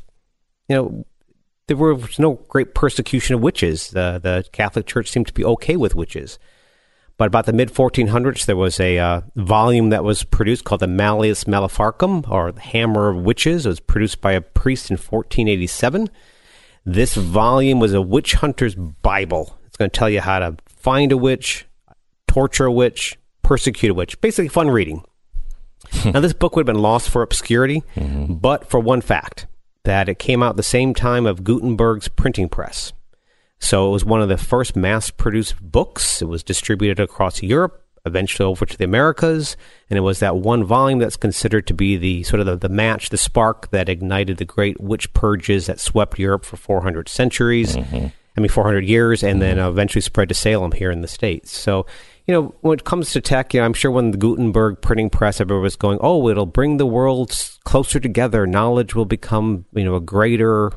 there was no great persecution of witches. The Catholic Church seemed to be okay with witches. But about the mid-1400s, there was a volume that was produced called the Malleus Maleficarum, or the Hammer of Witches. It was produced by a priest in 1487. This volume was a witch hunter's Bible. It's going to tell you how to find a witch, torture a witch, persecute a witch. Basically fun reading. Now, this book would have been lost for obscurity, but for one fact, that it came out the same time of Gutenberg's printing press. So it was one of the first mass-produced books. It was distributed across Europe, eventually over to the Americas, and it was that one volume that's considered to be the sort of the match, the spark that ignited the great witch purges that swept Europe for 400 years, and then eventually spread to Salem here in the States. So, when it comes to tech, I'm sure when the Gutenberg printing press, everyone was going, oh, it'll bring the world closer together. Knowledge will become, a greater,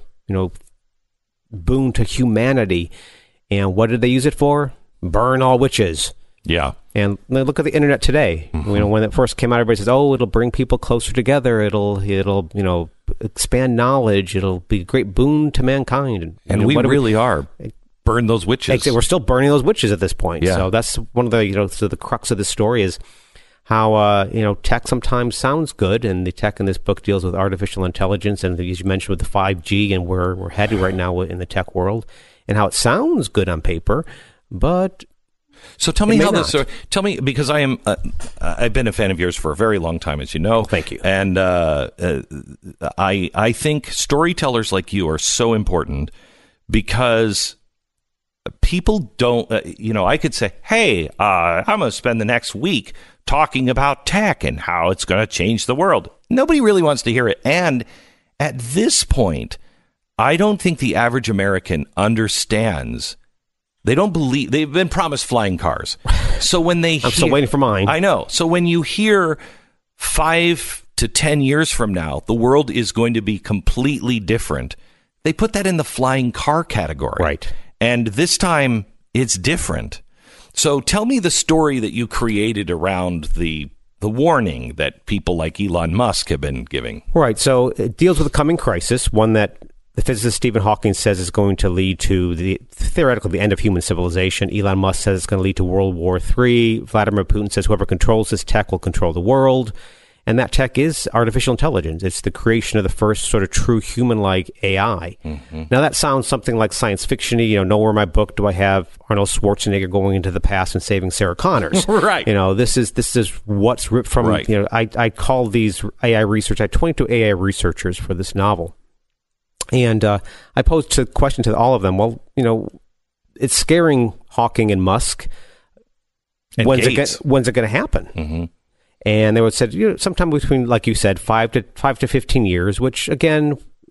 boon to humanity. And what did they use it for? Burn all witches. Yeah. And look at the internet today. When it first came out, everybody says, oh, it'll bring people closer together. It'll expand knowledge. It'll be a great boon to mankind. And we really are. Burn those witches. We're still burning those witches at this point. Yeah. So that's one of the, so the crux of the story is how, tech sometimes sounds good, and the tech in this book deals with artificial intelligence, and as you mentioned with the 5G and where we're headed right now in the tech world, and how it sounds good on paper, but... So tell me how this. Tell me, because I've been a fan of yours for a very long time, as you know. Thank you. And I think storytellers like you are so important because people don't. I could say, "Hey, I'm going to spend the next week talking about tech and how it's going to change the world." Nobody really wants to hear it, and at this point, I don't think the average American understands. They don't believe they've been promised flying cars. So when they I'm still waiting for mine. I know. So when you hear 5 to 10 years from now, the world is going to be completely different. They put that in the flying car category. Right. And this time it's different. So tell me the story that you created around the warning that people like Elon Musk have been giving. Right. So it deals with a coming crisis, one that the physicist Stephen Hawking says is going to lead to theoretically the end of human civilization. Elon Musk says it's going to lead to World War III. Vladimir Putin says whoever controls this tech will control the world. And that tech is artificial intelligence. It's the creation of the first sort of true human-like AI. Mm-hmm. Now, that sounds something like science fiction-y. Nowhere in my book do I have Arnold Schwarzenegger going into the past and saving Sarah Connors. Right. This is what's ripped from, right. I call these AI research. I pointed to AI researchers for this novel. And I posed a question to all of them. Well, it's scaring Hawking and Musk. And when's it going to happen? Mm-hmm. And they would said, sometime between, like you said, 5 to 15 years. Which again,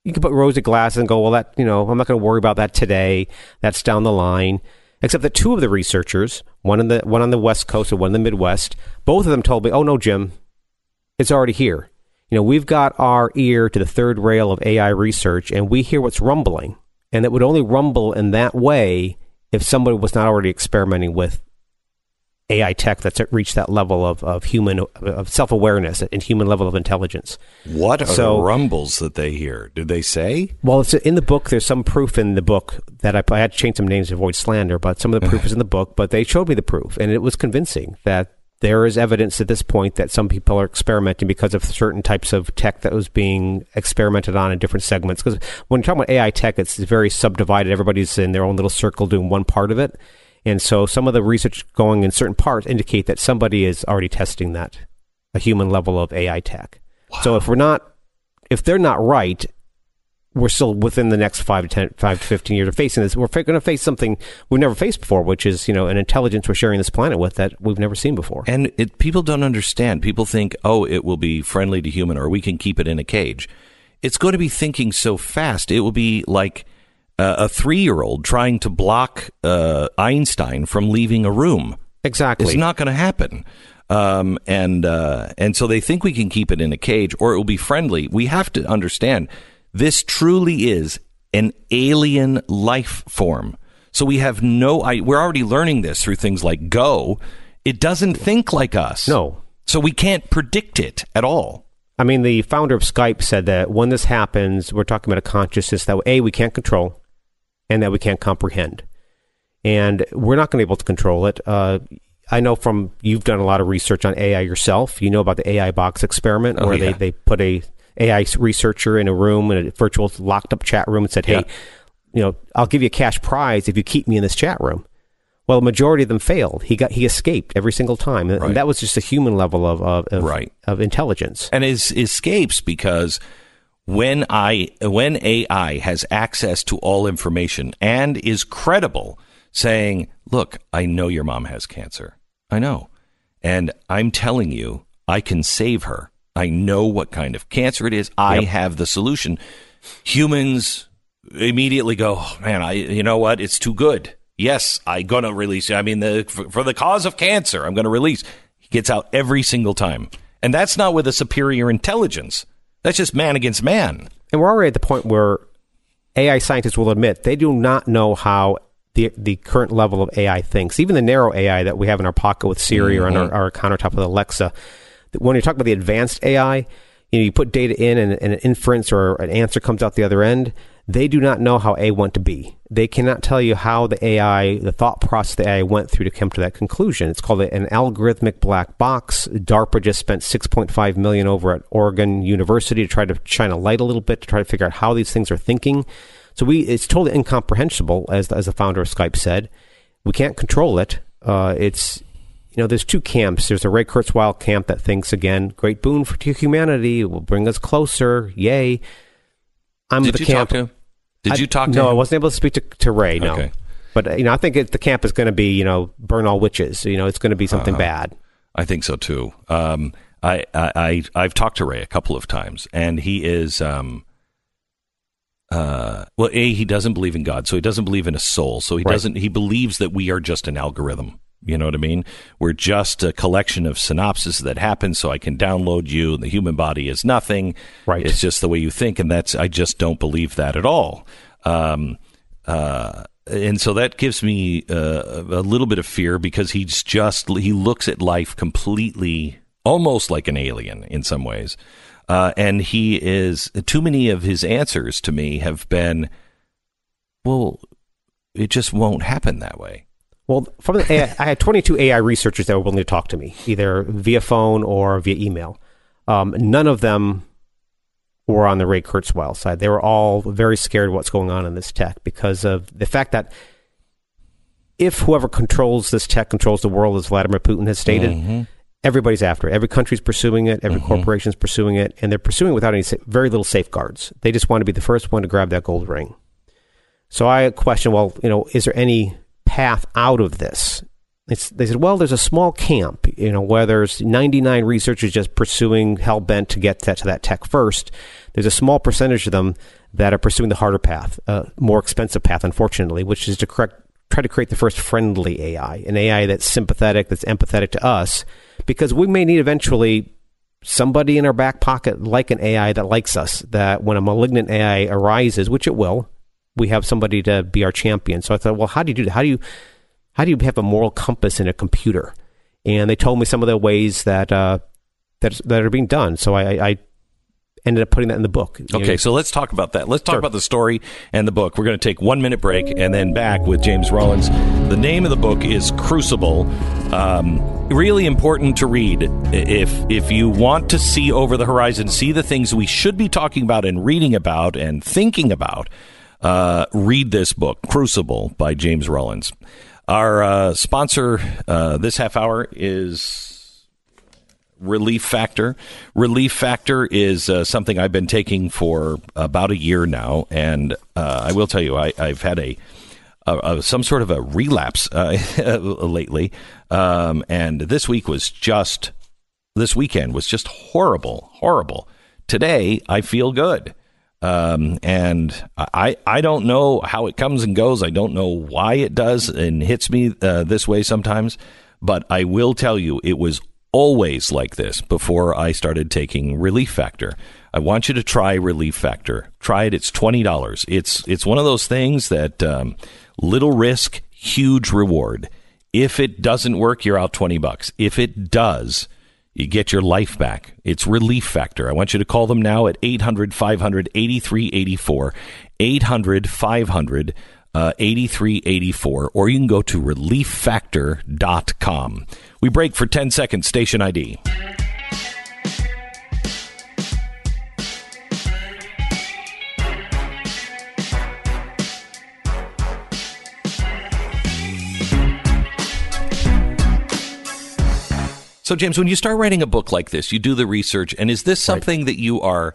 You can put rosy glasses and go, well, that, I'm not going to worry about that today. That's down the line. Except that two of the researchers, one on the West Coast and one in the Midwest, both of them told me, oh, no, Jim, it's already here. We've got our ear to the third rail of AI research, and we hear what's rumbling. And it would only rumble in that way if somebody was not already experimenting with AI tech that's reached that level of human of self-awareness and human level of intelligence. What are the rumbles that they hear? Did they say? Well, it's in the book. There's some proof in the book that I had to change some names to avoid slander, but some of the proof is in the book. But they showed me the proof, and it was convincing that there is evidence at this point that some people are experimenting because of certain types of tech that was being experimented on in different segments. Because when you're talking about AI tech, it's very subdivided. Everybody's in their own little circle doing one part of it. And so some of the research going in certain parts indicate that somebody is already testing that, a human level of AI tech. Wow. So if they're not right, we're still within the next 5 to 15 years of facing this. We're going to face something we've never faced before, which is, an intelligence we're sharing this planet with that we've never seen before. And people don't understand. People think, it will be friendly to human, or we can keep it in a cage. It's going to be thinking so fast. It will be like a 3-year-old trying to block Einstein from leaving a room. Exactly. It's not going to happen. And so they think we can keep it in a cage, or it will be friendly. We have to understand this truly is an alien life form. So we have we're already learning this through things like Go. It doesn't think like us. No. So we can't predict it at all. I mean, the founder of Skype said that when this happens, we're talking about a consciousness that, A, we can't control, and that we can't comprehend. And we're not going to be able to control it. I know you've done a lot of research on AI yourself. You know about the AI box experiment, where they put a AI researcher in a room, in a virtual locked up chat room, and said, hey, I'll give you a cash prize if you keep me in this chat room. Well, the majority of them failed. He escaped every single time. Right. And that was just a human level of intelligence. And it escapes because when AI has access to all information and is credible, saying, look, I know your mom has cancer. I know. And I'm telling you, I can save her. I know what kind of cancer it is. I have the solution. Humans immediately go, oh, man, you know what? It's too good. Yes, I'm going to release you. I mean, for the cause of cancer, I'm going to release. He gets out every single time. And that's not with a superior intelligence. That's just man against man. And we're already at the point where AI scientists will admit they do not know how the current level of AI thinks. Even the narrow AI that we have in our pocket with Siri or on our countertop with Alexa. When you talk about the advanced AI, you put data in and an inference or an answer comes out the other end. They do not know how A went to B. They cannot tell you how the thought process the AI went through to come to that conclusion. It's called an algorithmic black box. DARPA just spent $6.5 million over at Oregon University to try to shine a light a little bit to try to figure out how these things are thinking. So it's totally incomprehensible, as the founder of Skype said. We can't control it. There's two camps. There's a Ray Kurzweil camp that thinks, again, great boon to humanity, will bring us closer, yay. Did you talk to him? Did you talk to him? No, I wasn't able to speak to Ray, no. Okay. But, I think the camp is going to be, burn all witches. It's going to be something bad. I think so, too. I've talked to Ray a couple of times, and he is... he doesn't believe in God, so he doesn't believe in a soul. So he believes that we are just an algorithm. You know what I mean? We're just a collection of synapses that happen, so I can download you, and the human body is nothing. Right. It's just the way you think, and I just don't believe that at all. And so that gives me a little bit of fear, because he looks at life completely, almost like an alien in some ways. And too many of his answers to me have been, well, it just won't happen that way. Well, from the AI, I had 22 AI researchers that were willing to talk to me, either via phone or via email. None of them were on the Ray Kurzweil side. They were all very scared of what's going on in this tech, because of the fact that if whoever controls this tech controls the world, as Vladimir Putin has stated, everybody's after it. Every country's pursuing it. Every corporation's pursuing it. And they're pursuing it without very little safeguards. They just want to be the first one to grab that gold ring. So I question, is there any path out of this? they said, well, there's a small camp, where there's 99 researchers just pursuing hell-bent to get to that tech first. There's a small percentage of them that are pursuing the harder path, more expensive path, unfortunately, which is to try to create the first friendly AI, an AI that's sympathetic, that's empathetic to us, because we may need eventually somebody in our back pocket like an AI that likes us, that when a malignant AI arises, which it will, we have somebody to be our champion. So I thought, well, how do you do that? How do you have a moral compass in a computer? And they told me some of the ways that are being done. So I ended up putting that in the book. Okay, so let's talk about that. Let's talk about the story and the book. We're going to take 1 minute break and then back with James Rollins. The name of the book is Crucible. Really important to read. If you want to see over the horizon, see the things we should be talking about and reading about and thinking about, read this book, Crucible by James Rollins. Our sponsor this half hour is Relief Factor. Relief Factor is something I've been taking for about a year now, and I will tell you, I've had some sort of a relapse lately, and this weekend was just horrible. Today, I feel good. And I don't know how it comes and goes. I don't know why it does and hits me this way sometimes, but I will tell you it was always like this before I started taking Relief Factor. I want you to try Relief Factor. Try it. It's $20. It's one of those things that little risk, huge reward. If it doesn't work, you're out $20. If it does, you get your life back. It's Relief Factor. I want you to call them now at 800-500-8384, 800-500-8384, or you can go to relieffactor.com. We break for 10 seconds. Station ID. So, James, when you start writing a book like this, you do the research, and is this something that you are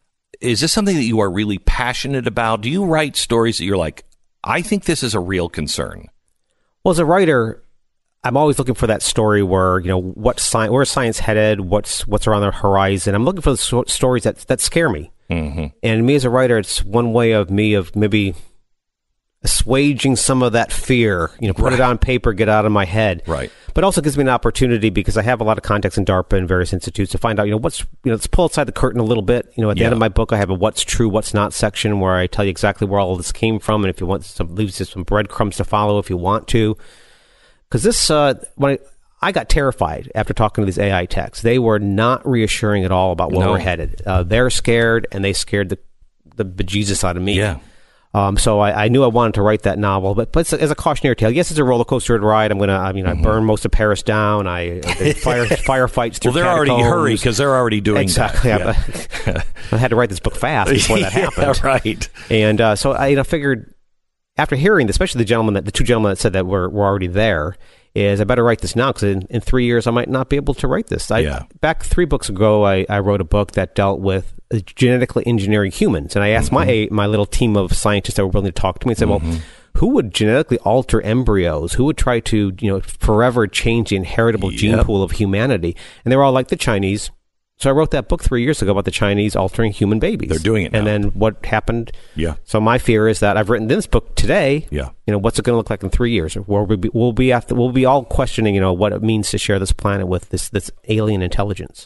really passionate about? Do you write stories that you're like, I think this is a real concern? Well, as a writer, I'm always looking for that story where, where's science headed, what's around the horizon. I'm looking for the stories that scare me. Mm-hmm. And me as a writer, it's one way of maybe assuaging some of that fear, put it on paper, get out of my head. Right. But also gives me an opportunity, because I have a lot of contacts in DARPA and various institutes, to find out, let's pull aside the curtain a little bit. At the end of my book, I have a what's true, what's not section where I tell you exactly where all of this came from. And if you want leaves you some breadcrumbs to follow if you want to. Because this, when I got terrified after talking to these AI techs. They were not reassuring at all about where we're headed. They're scared, and they scared the bejesus out of me. Yeah. So I knew I wanted to write that novel, but as a cautionary tale, yes, it's a roller coaster ride. I burn most of Paris down. I firefights through. Well, they're already hurry because they're already doing exactly. That. Yeah. I had to write this book fast before that happened. Right. And so I figured, after hearing, especially the two gentlemen that said that were already there, is I better write this now, because in 3 years I might not be able to write this. Back 3 books ago, I wrote a book that dealt with genetically engineering humans, and I asked my little team of scientists that were willing to talk to me and said, well, who would genetically alter embryos? Who would try to forever change the inheritable gene pool of humanity? And they were all like, the Chinese. So I wrote that book 3 years ago about the Chinese altering human babies. They're doing it now. And then what happened? Yeah. So my fear is that I've written this book today. Yeah. What's it going to look like in 3 years? Where we'll be all questioning, what it means to share this planet with this alien intelligence.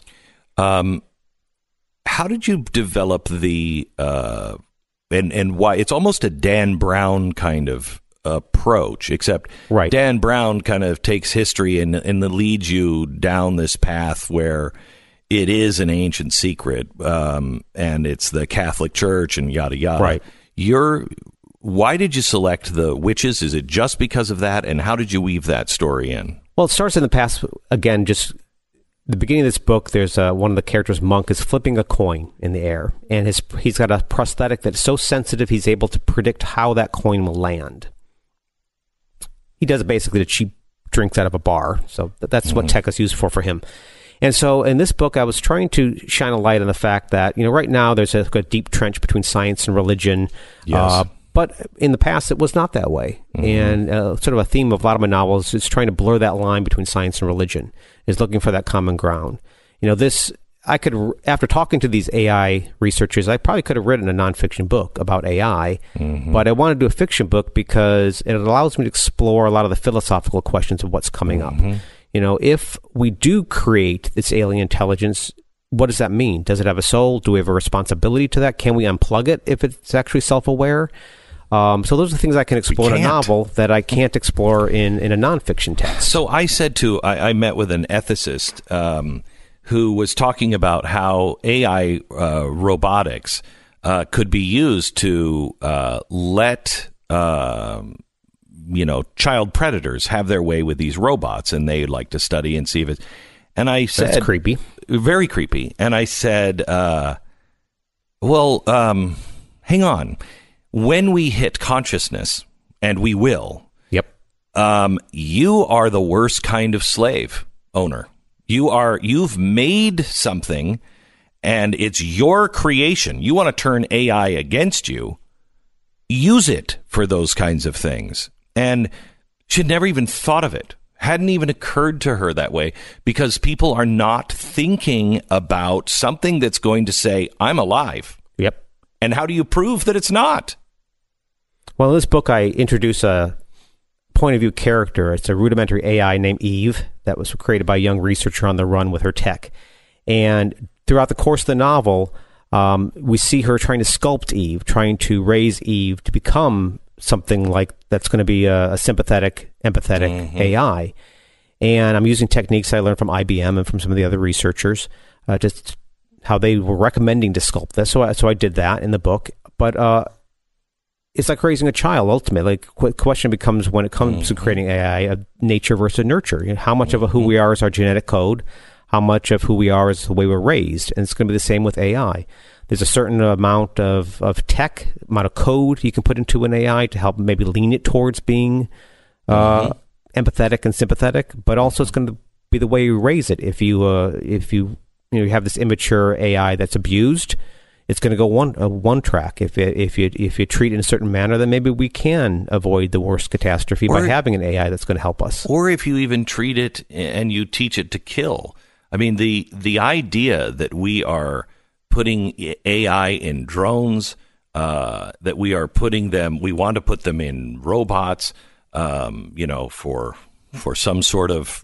How did you develop the and why? It's almost a Dan Brown kind of approach, except Dan Brown kind of takes history and leads you down this path where it is an ancient secret, and it's the Catholic Church and yada yada. Right. Why did you select the witches? Is it just because of that? And how did you weave that story in? Well, it starts in the past. Again, just the beginning of this book, there's one of the characters, Monk, is flipping a coin in the air, and he's got a prosthetic that's so sensitive he's able to predict how that coin will land. He does it basically to cheap drinks out of a bar, so that's what tech is used for him. And so in this book, I was trying to shine a light on the fact that, right now there's a deep trench between science and religion. Yes. But in the past, it was not that way. And sort of a theme of a lot of my novels is trying to blur that line between science and religion, is looking for that common ground. I could, after talking to these AI researchers, I probably could have written a nonfiction book about AI, but I want to do a fiction book because it allows me to explore a lot of the philosophical questions of what's coming up. If we do create this alien intelligence, what does that mean? Does it have a soul? Do we have a responsibility to that? Can we unplug it if it's actually self-aware? So those are things I can explore in a novel that I can't explore in a nonfiction text. So I met with an ethicist who was talking about how AI robotics could be used to let child predators have their way with these robots, and they like to study and see if it. And I said, that's creepy, very creepy. And I said, hang on. When we hit consciousness, and we will, you are the worst kind of slave owner. You've made something, and it's your creation. You want to turn AI against you. Use it for those kinds of things. And she'd never even thought of it. Hadn't even occurred to her that way, because people are not thinking about something that's going to say, I'm alive. Yep. And how do you prove that it's not? Well, in this book, I introduce a point of view character. It's a rudimentary AI named Eve that was created by a young researcher on the run with her tech. And throughout the course of the novel, we see her trying to sculpt Eve, trying to raise Eve to become something like that's going to be a sympathetic, empathetic AI. And I'm using techniques I learned from IBM and from some of the other researchers, just how they were recommending to sculpt this. So I did that in the book. But it's like raising a child, ultimately. The question becomes, when it comes to creating AI, nature versus nurture. How much of who we are is our genetic code? How much of who we are is the way we're raised? And it's going to be the same with AI. There's a certain amount of tech, amount of code you can put into an AI to help maybe lean it towards being empathetic and sympathetic, but also it's going to be the way you raise it. If you have this immature AI that's abused, it's going to go one track. If you treat it in a certain manner, then maybe we can avoid the worst catastrophe by having an AI that's going to help us. Or if you even treat it and you teach it to kill. I mean, the idea that we are putting AI in drones, that we are putting them, we want to put them in robots, for some sort of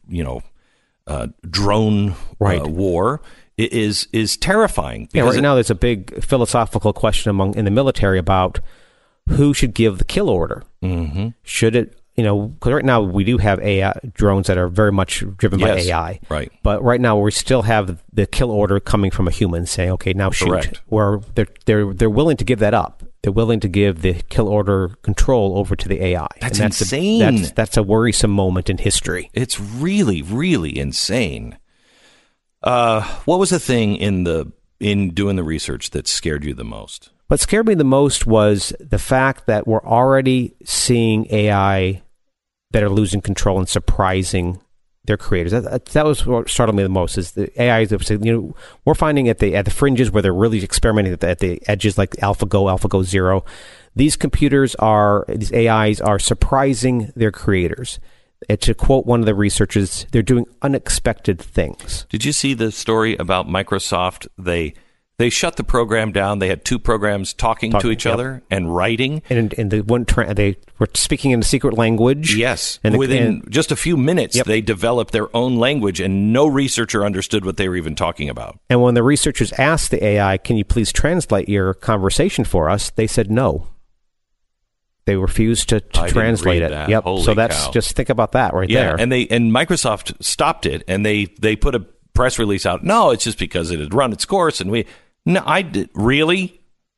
drone war. Is terrifying. Right now there's a big philosophical question in the military about who should give the kill order. Should it, because right now we do have AI drones that are very much driven by AI. Right. But right now we still have the kill order coming from a human saying, okay, now shoot. Correct. Where they're willing to give that up. They're willing to give the kill order control over to the AI. That's insane. That's a worrisome moment in history. It's really, really insane. What was the thing in doing the research that scared you the most? What scared me the most was the fact that we're already seeing AI that are losing control and surprising their creators. That was what startled me the most. Is the AIs that we're finding at the fringes where they're really experimenting at the edges, like AlphaGo 0. These AIs are surprising their creators. And to quote one of the researchers, they're doing unexpected things. Did you see the story about Microsoft? They shut the program down. They had two programs talking to each other and writing. And they were speaking in a secret language. Yes. And within just a few minutes, they developed their own language, and no researcher understood what they were even talking about. And when the researchers asked the AI, can you please translate your conversation for us? They said no. They refused to translate it. That. Yep. Holy so that's cow. Just think about that there. And Microsoft stopped it, and they put a press release out. No, it's just because it had run its course, and really.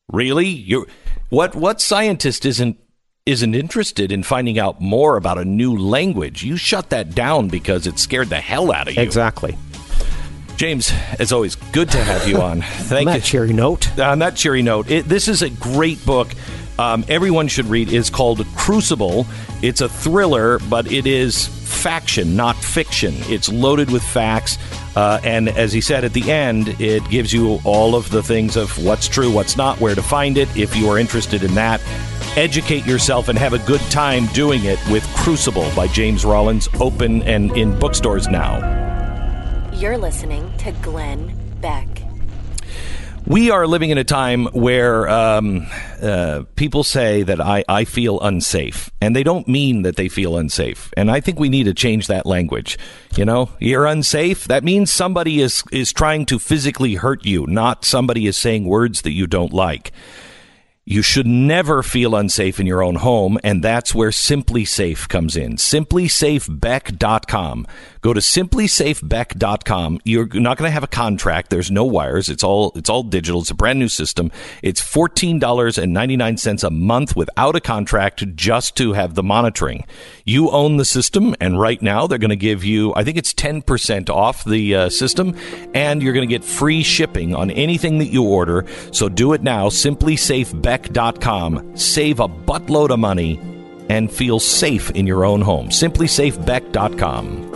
What scientist isn't interested in finding out more about a new language? You shut that down because it scared the hell out of you. Exactly. James, as always, good to have you on. Thank you. On that cheery note. On that cheery note, this is a great book. Everyone should read. It's called Crucible. It's a thriller, but it is faction, not fiction. It's loaded with facts. And as he said at the end, it gives you all of the things of what's true, what's not, where to find it. If you are interested in that, Educate yourself and have a good time doing it with Crucible by James Rollins, open and in bookstores now. You're listening to Glenn Beck. We are living in a time where people say that I feel unsafe, and they don't mean that they feel unsafe. And I think we need to change that language. You know, you're unsafe. That means somebody is trying to physically hurt you, not somebody is saying words that you don't like. You should never feel unsafe in your own home, and that's where Simply Safe comes in. SimplySafeBeck.com. Go to SimplySafeBeck.com. You're not going to have a contract. There's no wires. It's all digital. It's a brand new system. It's $14.99 a month without a contract, just to have the monitoring. You own the system, and right now they're going to give you, I think it's 10% off the system, and you're going to get free shipping on anything that you order. So do it now. SimplySafeBeck.com. Save a buttload of money and feel safe in your own home. SimplySafeBeck.com.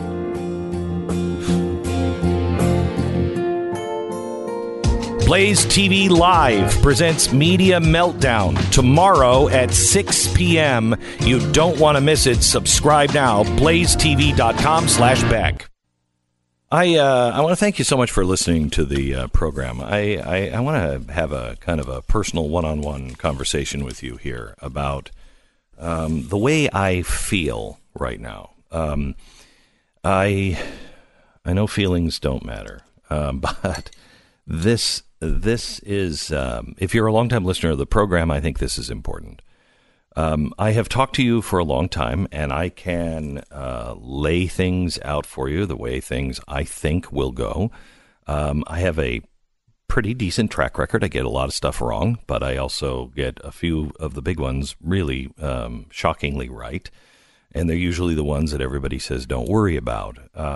Blaze TV Live presents Media Meltdown tomorrow at 6 p.m. You don't want to miss it. Subscribe now. BlazeTV.com/Beck. I want to thank you so much for listening to the program. I want to have a kind of a personal one-on-one conversation with you here about the way I feel right now. I know feelings don't matter, but this is, if you're a longtime listener of the program, I think this is important. I have talked to you for a long time, and I can lay things out for you the way things I think will go. I have a pretty decent track record. I get a lot of stuff wrong, but I also get a few of the big ones really shockingly right, and they're usually the ones that everybody says don't worry about.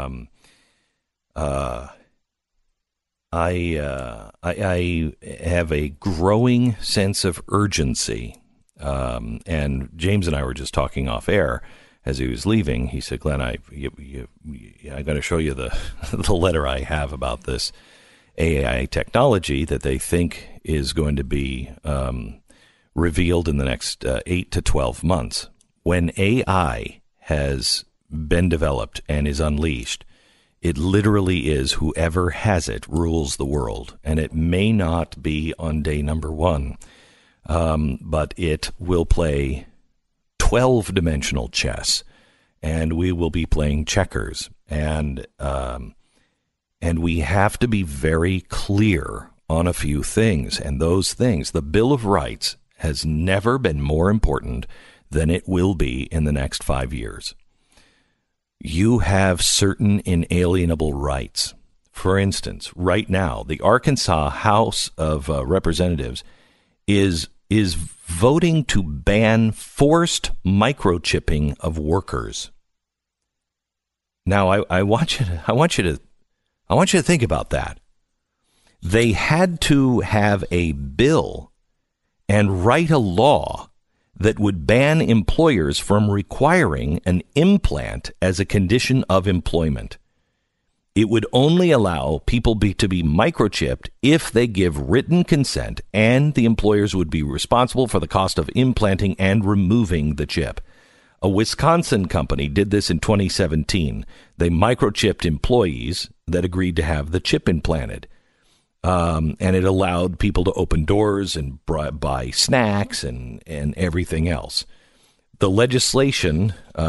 I have a growing sense of urgency. And James and I were just talking off air as he was leaving. He said, Glenn, I'm going to show you the letter I have about this AI technology that they think is going to be revealed in the next 8 to 12 months. When AI has been developed and is unleashed, it literally is whoever has it rules the world. And it may not be on day number 1. But it will play 12-dimensional chess, and we will be playing checkers. And we have to be very clear on a few things. And those things, the Bill of Rights has never been more important than it will be in the next 5 years. You have certain inalienable rights. For instance, right now, the Arkansas House of Representatives is voting to ban forced microchipping of workers. Now, I want you to think about that. They had to have a bill and write a law that would ban employers from requiring an implant as a condition of employment. It would only allow people to be microchipped if they give written consent, and the employers would be responsible for the cost of implanting and removing the chip. A Wisconsin company did this in 2017. They microchipped employees that agreed to have the chip implanted. And it allowed people to open doors and buy snacks and everything else. The legislation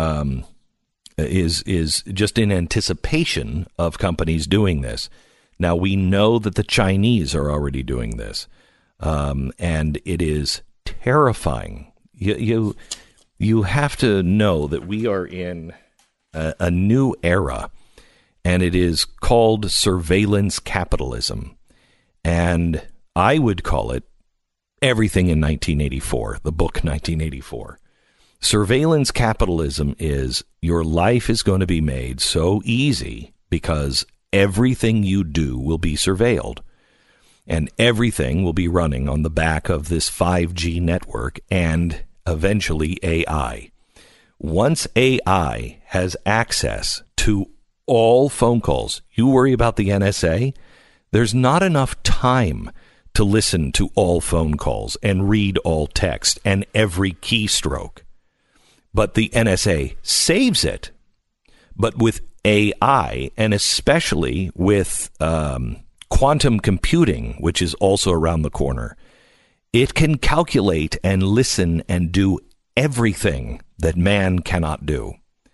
is just in anticipation of companies doing this. Now, we know that the Chinese are already doing this, and it is terrifying. You have to know that we are in a new era, and it is called surveillance capitalism. And I would call it everything in 1984, the book 1984. Surveillance capitalism is your life is going to be made so easy because everything you do will be surveilled. And everything will be running on the back of this 5G network and eventually AI. Once AI has access to all phone calls, you worry about the NSA, there's not enough time to listen to all phone calls and read all text and every keystroke. But the NSA saves it. But with AI, and especially with quantum computing, which is also around the corner, it can calculate and listen and do everything that man cannot do.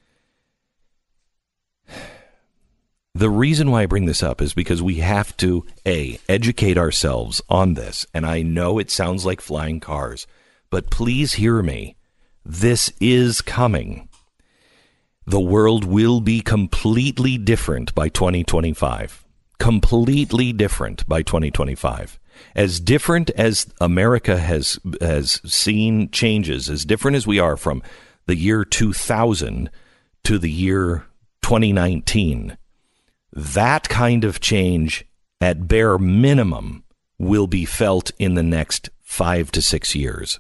The reason why I bring this up is because we have to, educate ourselves on this. And I know it sounds like flying cars, but please hear me. This is coming. The world will be completely different by 2025. Completely different by 2025. As different as America has seen changes, as different as we are from the year 2000 to the year 2019, that kind of change, at bare minimum, will be felt in the next 5 to 6 years.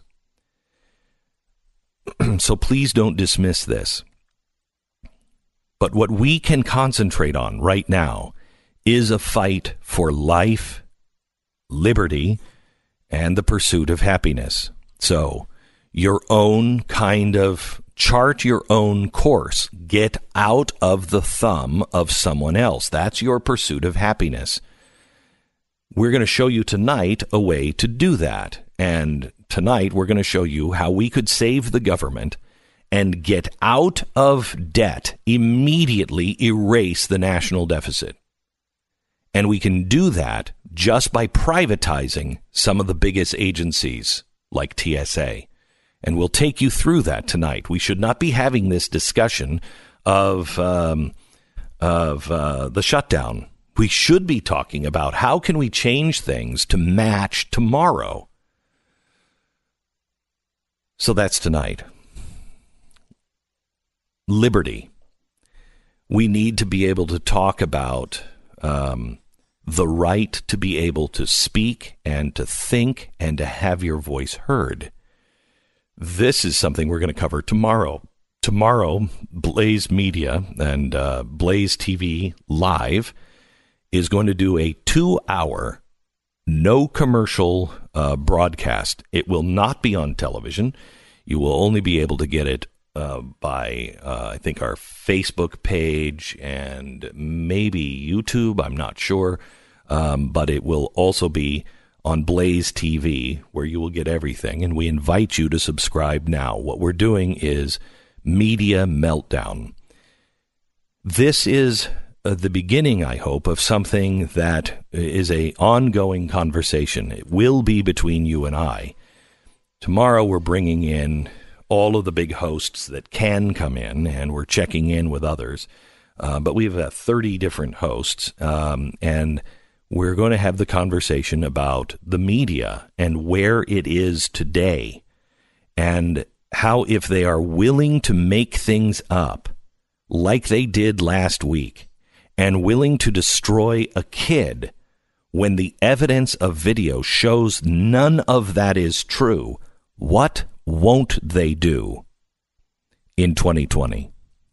So please don't dismiss this. But what we can concentrate on right now is a fight for life, liberty, and the pursuit of happiness. So your own kind of chart your own course. Get out of the thumb of someone else. That's your pursuit of happiness. We're going to show you tonight a way to do that. And tonight we're going to show you how we could save the government and get out of debt, immediately erase the national deficit. And we can do that just by privatizing some of the biggest agencies like TSA. And we'll take you through that tonight. We should not be having this discussion of the shutdown. We should be talking about how can we change things to match tomorrow. So that's tonight. Liberty. We need to be able to talk about the right to be able to speak and to think and to have your voice heard. This is something we're going to cover tomorrow. Tomorrow, Blaze Media and Blaze TV Live is going to do a 2-hour, no commercial broadcast. It will not be on television. You will only be able to get it by, I think, our Facebook page and maybe YouTube. I'm not sure. But it will also be on Blaze TV, where you will get everything. And we invite you to subscribe now. What we're doing is Media Meltdown. This is the beginning, I hope, of something that is an ongoing conversation. It will be between you and I. Tomorrow we're bringing in all of the big hosts that can come in, and we're checking in with others. But we have 30 different hosts, and we're going to have the conversation about the media and where it is today, and how, if they are willing to make things up like they did last week and willing to destroy a kid when the evidence of video shows none of that is true, what won't they do in 2020?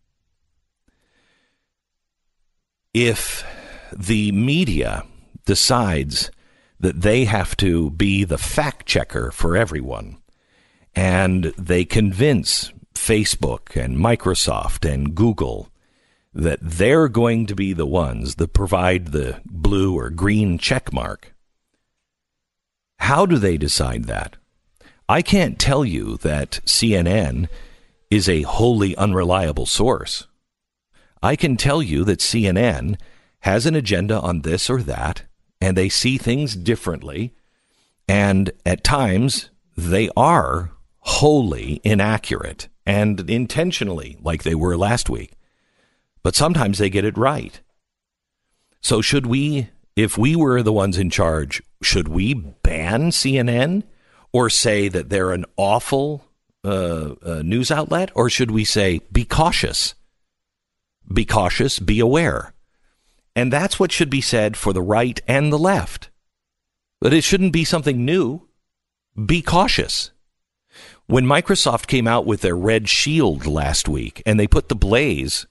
If the media decides that they have to be the fact checker for everyone, and they convince Facebook and Microsoft and Google that they're going to be the ones that provide the blue or green check mark, how do they decide that? I can't tell you that CNN is a wholly unreliable source. I can tell you that CNN has an agenda on this or that, and they see things differently, and at times they are wholly inaccurate and intentionally, like they were last week. But sometimes they get it right. So should we, if we were the ones in charge, should we ban CNN or say that they're an awful news outlet? Or should we say, be cautious? Be cautious, be aware. And that's what should be said for the right and the left. But it shouldn't be something new. Be cautious. When Microsoft came out with their Red Shield last week, and they put the Blaze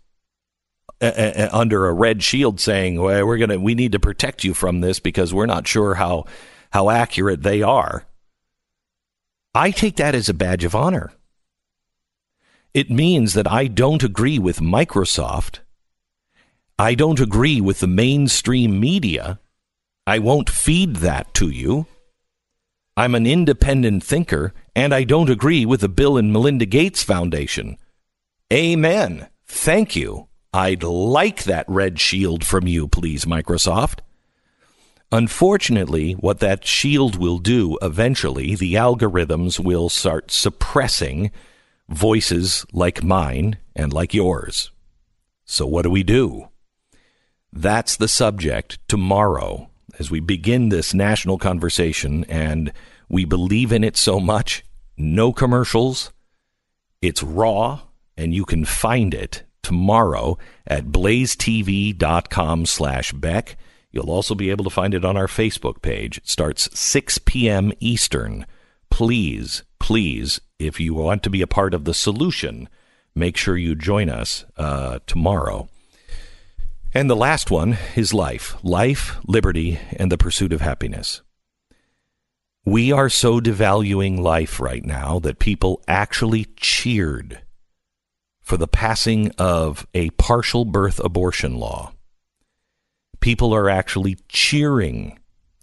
under a red shield saying, well, we need to protect you from this because we're not sure how how accurate they are, I take that as a badge of honor. It means that I don't agree with Microsoft. I don't agree with the mainstream media. I won't feed that to you. I'm an independent thinker, and I don't agree with the Bill and Melinda Gates Foundation. Amen. Thank you. I'd like that red shield from you, please, Microsoft. Unfortunately, what that shield will do eventually, the algorithms will start suppressing voices like mine and like yours. So what do? That's the subject tomorrow as we begin this national conversation, and we believe in it so much. No commercials. It's raw, and you can find it tomorrow at blazetv.com/Beck. You'll also be able to find it on our Facebook page. It starts 6 p.m. Eastern. Please, if you want to be a part of the solution, make sure you join us tomorrow. And the last one is life, liberty, and the pursuit of happiness. We are so devaluing life right now that people actually cheered for the passing of a partial birth abortion law. People are actually cheering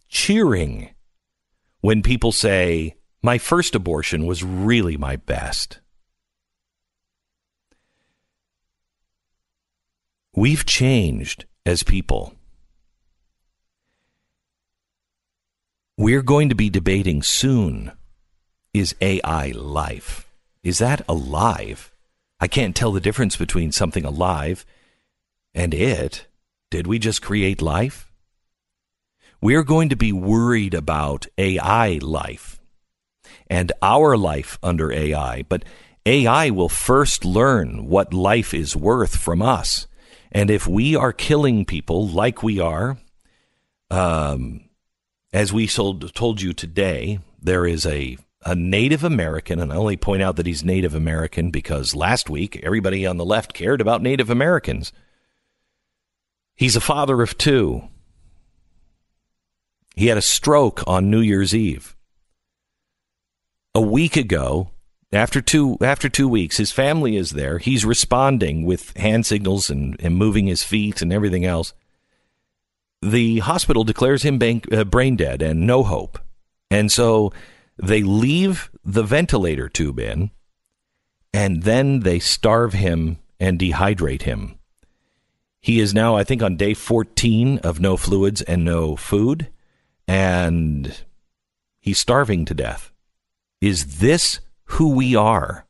when people say, my first abortion was really my best. We've changed as people. We're going to be debating soon, is AI life? Is that alive? I can't tell the difference between something alive and it. Did we just create life? We're going to be worried about AI life and our life under AI, but AI will first learn what life is worth from us. And if we are killing people like we are, as we told you today, there is a Native American, and I only point out that he's Native American because last week everybody on the left cared about Native Americans. He's a father of two. He had a stroke on New Year's Eve. A week ago, after two weeks, his family is there. He's responding with hand signals and moving his feet and everything else. The hospital declares him brain dead and no hope. And so they leave the ventilator tube in, and then they starve him and dehydrate him. He is now, I think, on day 14 of no fluids and no food, and he's starving to death. Is this who we are?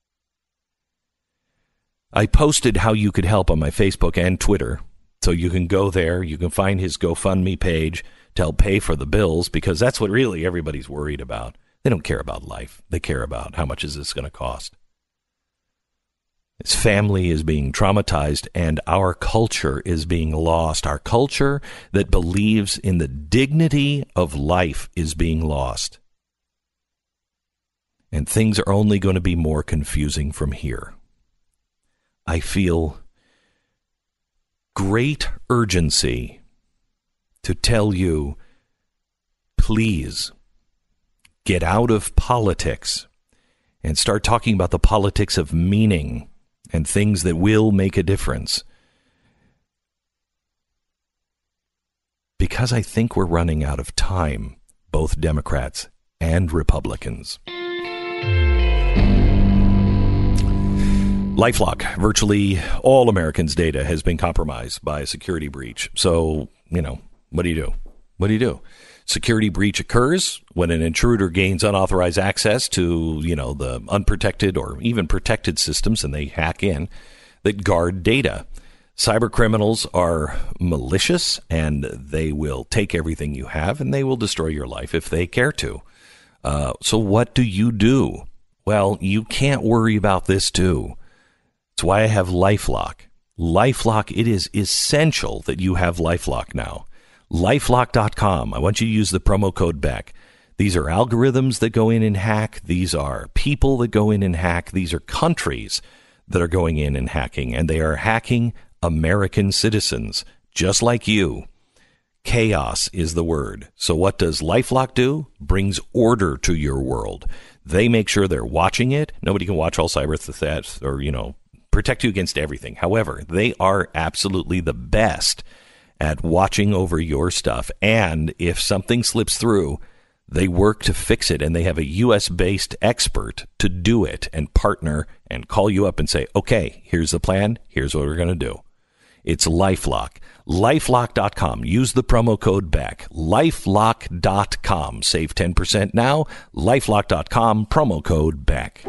I posted how you could help on my Facebook and Twitter, so you can go there. You can find his GoFundMe page to help pay for the bills, because that's what really everybody's worried about. They don't care about life. They care about how much is this going to cost. His family is being traumatized, and our culture is being lost. Our culture that believes in the dignity of life is being lost. And things are only going to be more confusing from here. I feel great urgency to tell you, please get out of politics and start talking about the politics of meaning and things that will make a difference. Because I think we're running out of time, both Democrats and Republicans. LifeLock, virtually all Americans' data has been compromised by a security breach. So, what do you do? What do you do? Security breach occurs when an intruder gains unauthorized access to, the unprotected or even protected systems, and they hack in that guard data. Cyber criminals are malicious, and they will take everything you have, and they will destroy your life if they care to. So what do you do? Well, you can't worry about this too. That's why I have LifeLock. LifeLock, it is essential that you have LifeLock now. LifeLock.com. I want you to use the promo code BECK. These are algorithms that go in and hack. These are people that go in and hack. These are countries that are going in and hacking, and they are hacking American citizens, just like you. Chaos is the word. So what does LifeLock do? Brings order to your world. They make sure they're watching it. Nobody can watch all cyber threats or, protect you against everything. However, they are absolutely the best at watching over your stuff. And if something slips through, they work to fix it. And they have a U.S.-based expert to do it and partner and call you up and say, okay, here's the plan. Here's what we're going to do. It's LifeLock. LifeLock.com. Use the promo code BECK. LifeLock.com. Save 10% now. LifeLock.com. Promo code BECK.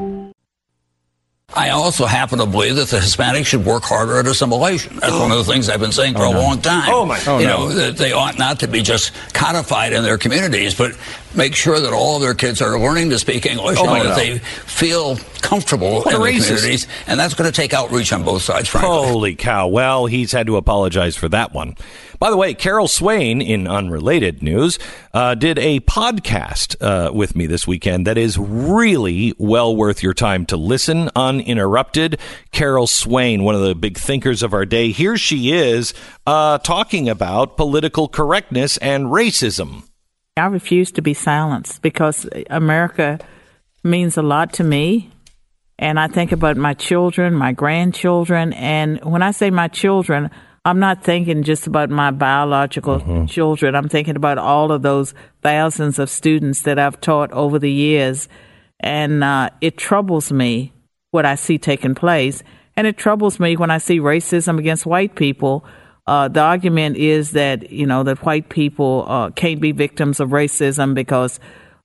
I also happen to believe that the Hispanics should work harder at assimilation. That's one of the things I've been saying for a long time. That they ought not to be just codified in their communities, but make sure that all of their kids are learning to speak English and that they feel comfortable in their communities. And that's going to take outreach on both sides, frankly. Holy cow. Well, he's had to apologize for that one. By the way, Carol Swain, in unrelated news, did a podcast with me this weekend that is really well worth your time to listen uninterrupted. Carol Swain, one of the big thinkers of our day. Here she is talking about political correctness and racism. I refuse to be silenced because America means a lot to me. And I think about my children, my grandchildren. And when I say my children, I'm not thinking just about my biological children. I'm thinking about all of those thousands of students that I've taught over the years. And it troubles me what I see taking place. And it troubles me when I see racism against white people. The argument is that, that white people can't be victims of racism because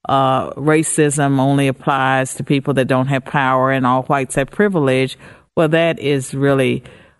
racism only applies to people that don't have power and all whites have privilege. Well, that is really...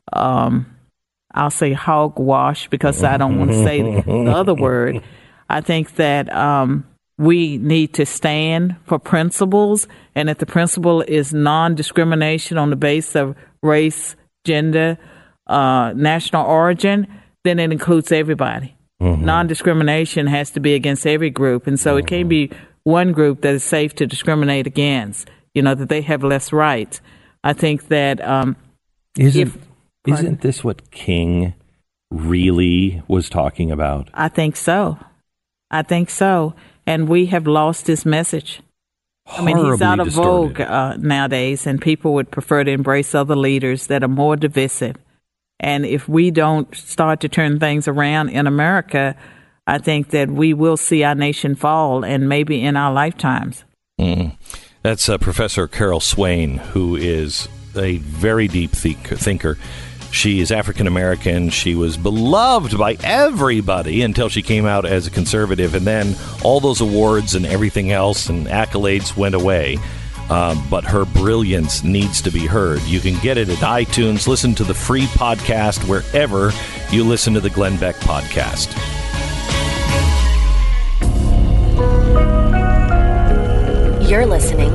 I'll say hogwash because I don't want to say the other word. I think that we need to stand for principles, and if the principle is non-discrimination on the basis of race, gender, national origin, then it includes everybody. Non-discrimination has to be against every group, and so it can't be one group that is safe to discriminate against, that they have less rights. I think that Isn't this what King really was talking about? I think so. And we have lost his message. He's out of vogue nowadays, and people would prefer to embrace other leaders that are more divisive. And if we don't start to turn things around in America, I think that we will see our nation fall, and maybe in our lifetimes. That's Professor Carol Swain, who is a very deep thinker. She is African-American. She was beloved by everybody until she came out as a conservative. And then all those awards and everything else and accolades went away. But her brilliance needs to be heard. You can get it at iTunes. Listen to the free podcast wherever you listen to the Glenn Beck podcast. You're listening